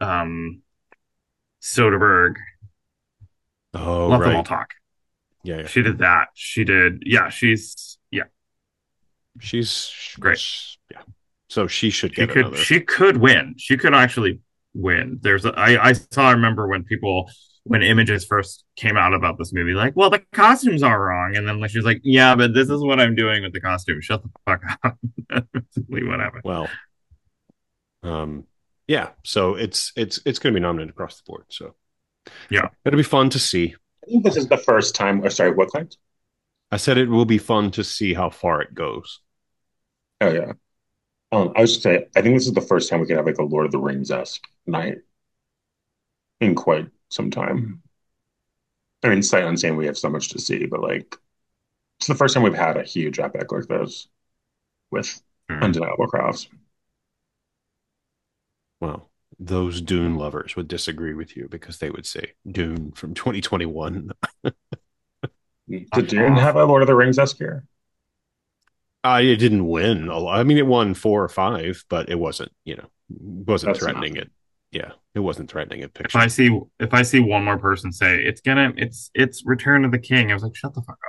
Soderbergh. Oh, Let them all right. talk. Yeah, yeah. She did that. She did. Yeah, she's yeah, She's great. yeah. So she should get another. She could win. She could actually win. I saw I remember when people when images first came out about this movie, like, well, the costumes are wrong, and then like she's like, yeah, but this is what I'm doing with the costume. Shut the fuck up. Basically, what happened? Well, yeah. So it's going to be nominated across the board. So Yeah, it'll be fun to see. I think this is the first time. Or sorry, what kind? I said it will be fun to see how far it goes. Oh yeah. I was just saying, I think this is the first time we can have like a Lord of the Rings esque night in quite some time. I mean, sight unseen, we have so much to see, but like it's the first time we've had a huge epic like this with sure. undeniable crowds. Well, those Dune lovers would disagree with you because they would say Dune from 2021. Did Dune have a Lord of the Rings esque year? It didn't win a lot. I mean, it won 4 or 5, but it wasn't, wasn't That's threatening nothing. it. Yeah, it wasn't threatening it If I picture. see if I see one more person say it's Return of the King, I was like, shut the fuck up.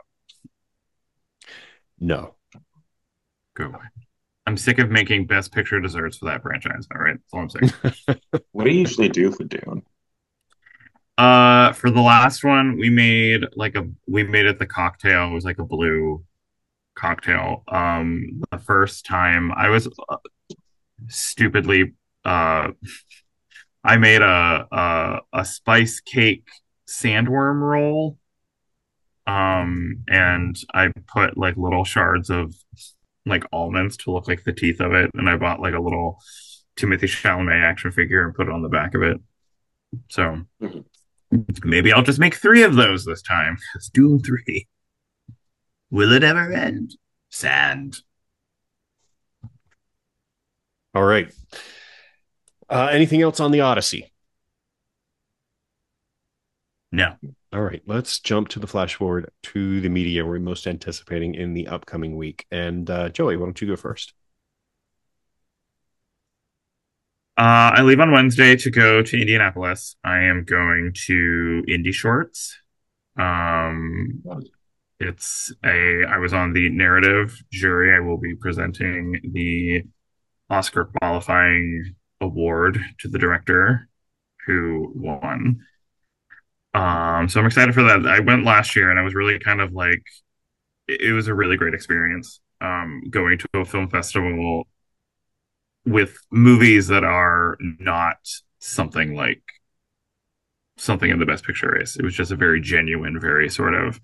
No. Go away. I'm sick of making best picture desserts for that franchise. All right, that's all I'm saying. What do you usually do for Dune? For the last one, we made it the cocktail. It was like a blue cocktail. The first time I was stupidly, uh, I made a spice cake sandworm roll. And I put like little shards of like almonds to look like the teeth of it, and I bought like a little Timothy Chalamet action figure and put it on the back of it. So Mhm. maybe I'll just make 3 of those this time. It's Doom 3. Will it ever end? Sand. All right. Anything else on the Odyssey? No. All right, let's jump to the flash forward to the media we're most anticipating in the upcoming week. And Joey, why don't you go first? I leave on Wednesday to go to Indianapolis. I am going to Indie Shorts. Um, I was on the narrative jury. I will be presenting the Oscar qualifying award to the director who won. So I'm excited for that. I went last year and I was really kind of like, it was a really great experience. Going to a film festival with movies that are not something like something in the best picture race. It was just a very genuine, very sort of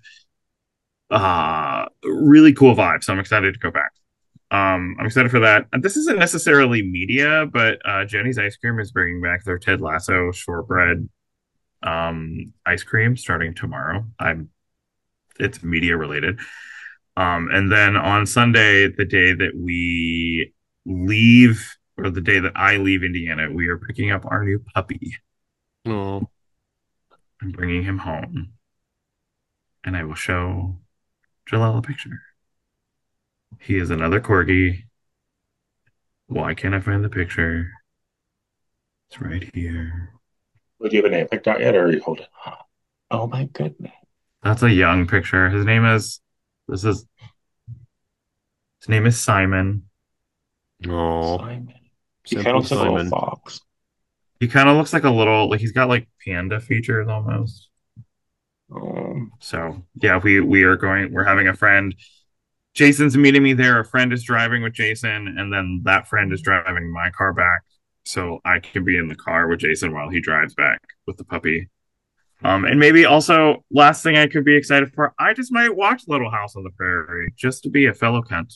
really cool vibe. So I'm excited to go back. I'm excited for that. This isn't necessarily media, but Jenny's Ice Cream is bringing back their Ted Lasso shortbread ice cream starting tomorrow. I'm It's media related. And then on Sunday, the day that we leave, or the day that I leave Indiana, we are picking up our new puppy Oh, and bringing him home. And I will show Jalel a picture. He is another corgi. Why can't I find the picture? It's right here. Would you have a name picked out yet, or are you holding? Oh my goodness. That's a young picture. This is his name is Simon. oh, Simon. He kind of simple looks like a little Simon. fox. He kind of looks like a little like he's got like panda features almost. Um, So yeah, we are going. We're having a friend. Jason's meeting me there. A friend is driving with Jason, and then that friend is driving my car back, so I can be in the car with Jason while he drives back with the puppy. And maybe also last thing I could be excited for, I just might watch Little House on the Prairie just to be a fellow Kent.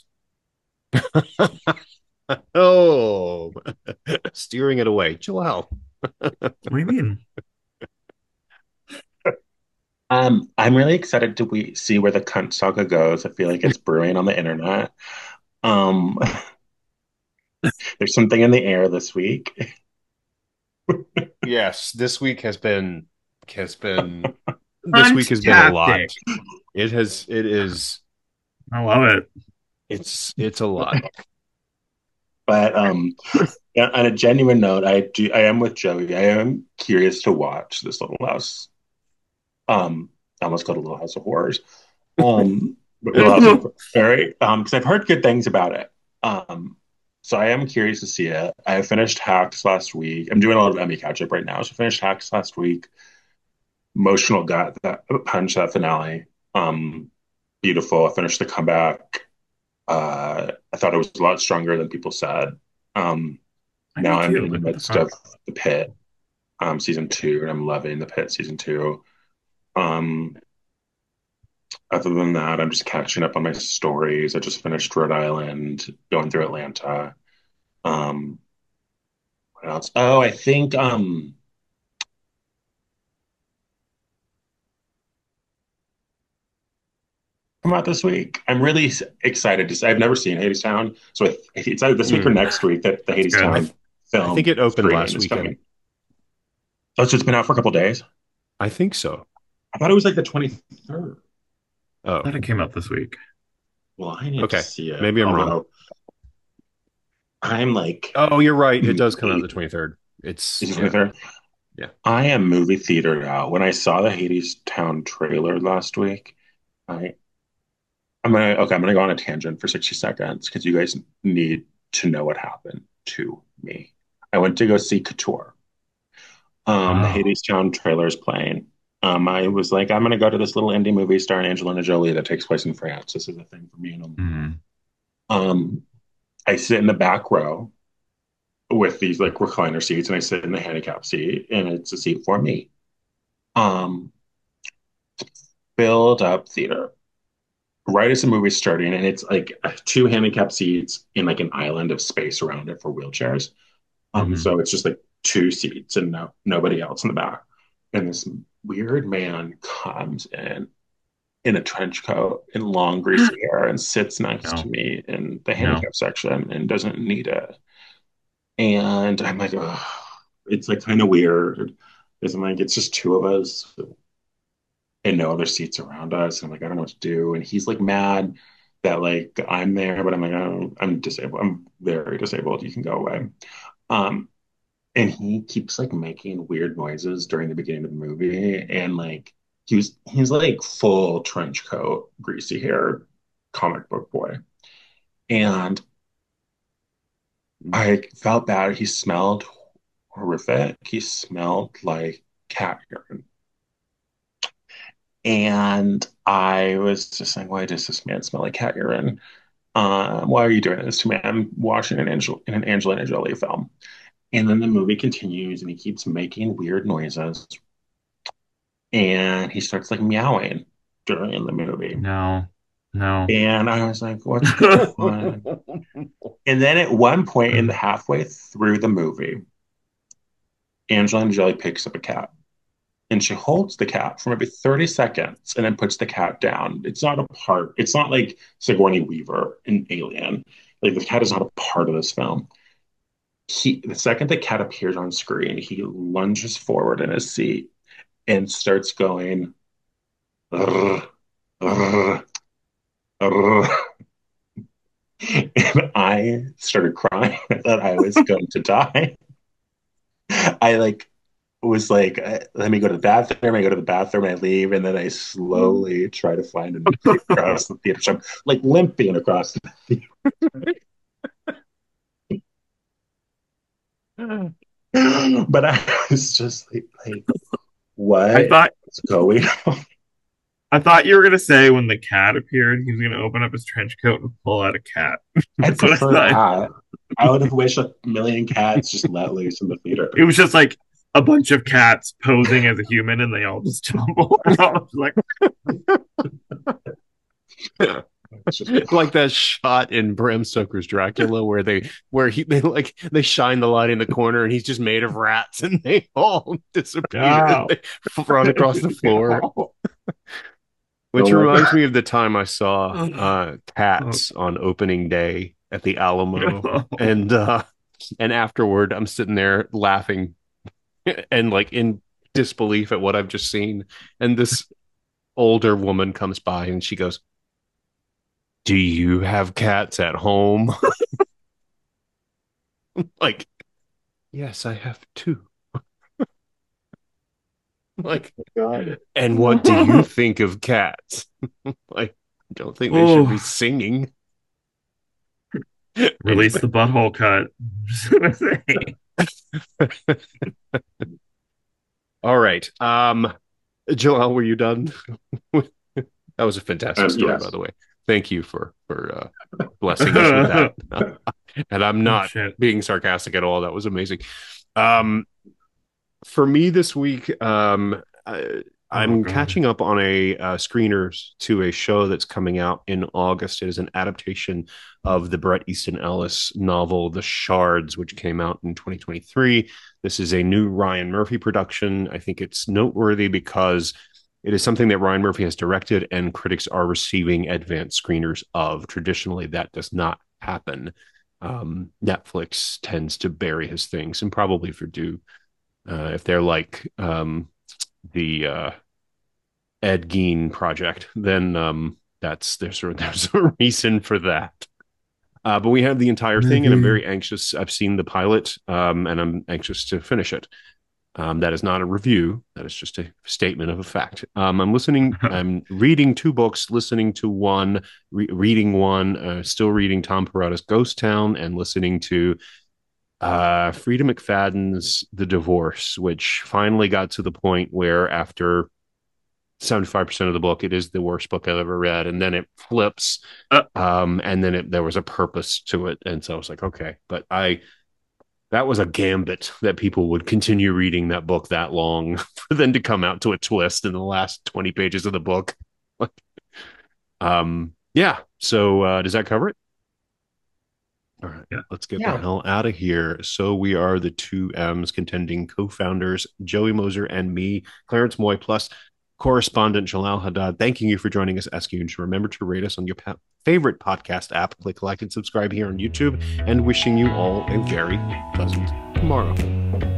Oh, steering it away. Joel. What do you mean? I'm really excited to see where the cunt saga goes. I feel like it's brewing on the internet. Um, there's something in the air this week. Yes, this week has been a lot. Fantastic. It is I love it. it's a lot. But yeah, on a genuine note, I am with Joey. I am curious to watch this Little House. I almost called it Little House of Horrors. But Little House of Fairy. Because I've heard good things about it. So I am curious to see it. I finished Hacks last week. I'm doing a lot of Emmy catch up right now. So I finished Hacks last week. Emotional got that punch, that finale. Beautiful. I finished the comeback. I thought it was a lot stronger than people said. Um, I Now did I'm too. in the Like what the midst fuck? of The Pit, season two, and I'm loving The Pit season two. Um, Other than that, I'm just catching up on my stories. I just finished Rhode Island, going through Atlanta. Um, what else? Oh, I think come out this week. I'm really excited to say I've never seen Hadestown, so it's either this week or Mm. next week that the That's good. Hadestown I think film it opened screening last is weekend. coming. Oh, so it's been out for a couple days. I think so. I thought it was like the 23rd. I Oh, thought it came out this week. Well, I need to okay. see it. Maybe I'm wrong. Although I'm like, Oh, you're right. It does come out the 23rd. is It's it yeah, 23rd? yeah. I am movie theatered out. When I saw the Hades Town trailer last week, I I'm gonna go on a tangent for 60 seconds because you guys need to know what happened to me. I went to go see Couture. The Oh. Hades Town trailer is playing. I was like, I'm gonna go to this little indie movie starring Angelina Jolie that takes place in France. This is a thing for me and Mm. um I sit in the back row with these like recliner seats and I sit in the handicap seat and it's a seat for me. Um Filled up theater right as the movie's starting, and it's like two handicap seats in like an island of space around it for wheelchairs. Hmm. So it's just like two seats and nobody else in the back. And this weird man comes in a trench coat and long greasy hair and sits next to No, me in the no. handicap section and doesn't need it. And I'm like, oh, it's like kind of weird. Because I'm like, it's just two of us and no other seats around us. And I'm like, I don't know what to do. And he's like mad that like I'm there, but I'm like, oh, I'm disabled. I'm very disabled. You can go away. Um, and he keeps like making weird noises during the beginning of the movie. And like he's like full trench coat, greasy hair, comic book boy. And I felt bad. He smelled horrific. He smelled like cat urine. And I was just saying, why does this man smell like cat urine? Why are you doing this to me? I'm watching in an Angelina Jolie film. And then the movie continues and he keeps making weird noises. And he starts like meowing during the movie. No, no. And I was like, what's going on? And then at one point in the halfway through the movie, Angelina Jolie picks up a cat and she holds the cat for maybe 30 seconds and then puts the cat down. It's not a part, it's not like Sigourney Weaver in Alien. Like the cat is not a part of this film. The second the cat appears on screen, he lunges forward in his seat and starts going, "Urgh, urgh, urgh." And I started crying. I thought I was going to die. I like was like, let me go to the bathroom. I go to the bathroom, I leave, and then I slowly try to find a new seat across the theater. So I'm like limping across the theater. But I was just like I what thought is going on? I thought you were gonna say when the cat appeared, he was gonna open up his trench coat and pull out a cat. I'd That's what I prefer thought. that. I would have wished a million cats just let loose in the theater. It was just like a bunch of cats posing as a human, and they all just tumble. I was like, Like that shot in Bram Stoker's Dracula where they shine the light in the corner and he's just made of rats and they all disappear and oh, they run across the floor. Which Oh my reminds God. me of the time I saw oh, Cats on opening day at the Alamo, no. and afterward I'm sitting there laughing and like in disbelief at what I've just seen, and this older woman comes by and she goes, "Do you have cats at home?" Like, yes, I have two. Like, God. and what do you think of cats? Like, I don't think they should be Oh, singing. release Anyway, the butthole cut. Just gonna say. all right. Joel, were you done? That was a fantastic story, by Yes. the way. Thank you for blessing us with that. And I'm oh not shit. being sarcastic at all. That was amazing. Um, for me this week, Oh I'm god. catching up on a screeners to a show that's coming out in August. It is an adaptation of the Bret Easton Ellis novel, The Shards, which came out in 2023. This is a new Ryan Murphy production. I think it's noteworthy because it is something that Ryan Murphy has directed and critics are receiving advanced screeners of. Traditionally, that does not happen. Netflix tends to bury his things, and probably for due if they're like the Ed Gein project, then there's a reason for that. But we have the entire thing, and I'm very anxious. I've seen the pilot, and I'm anxious to finish it. That is not a review. That is just a statement of a fact. I'm reading two books, listening to one, reading one, still reading Tom Perrotta's Ghost Town, and listening to Frida McFadden's The Divorce, which finally got to the point where after 75% of the book, it is the worst book I've ever read. And then it flips. uh, And then there was a purpose to it. And so I was like, okay, that was a gambit that people would continue reading that book that long for then to come out to a twist in the last 20 pages of the book. Yeah. So, does that cover it? All right, yeah. let's get the Yeah. hell out of here. So we are the two M's contending co-founders, Joey Moser and me, Clarence Moy, plus correspondent Jalal Haddad. Thanking you for joining us, asking you to remember to rate us on your favorite podcast app. Click like and subscribe here on YouTube, and wishing you all a very pleasant tomorrow.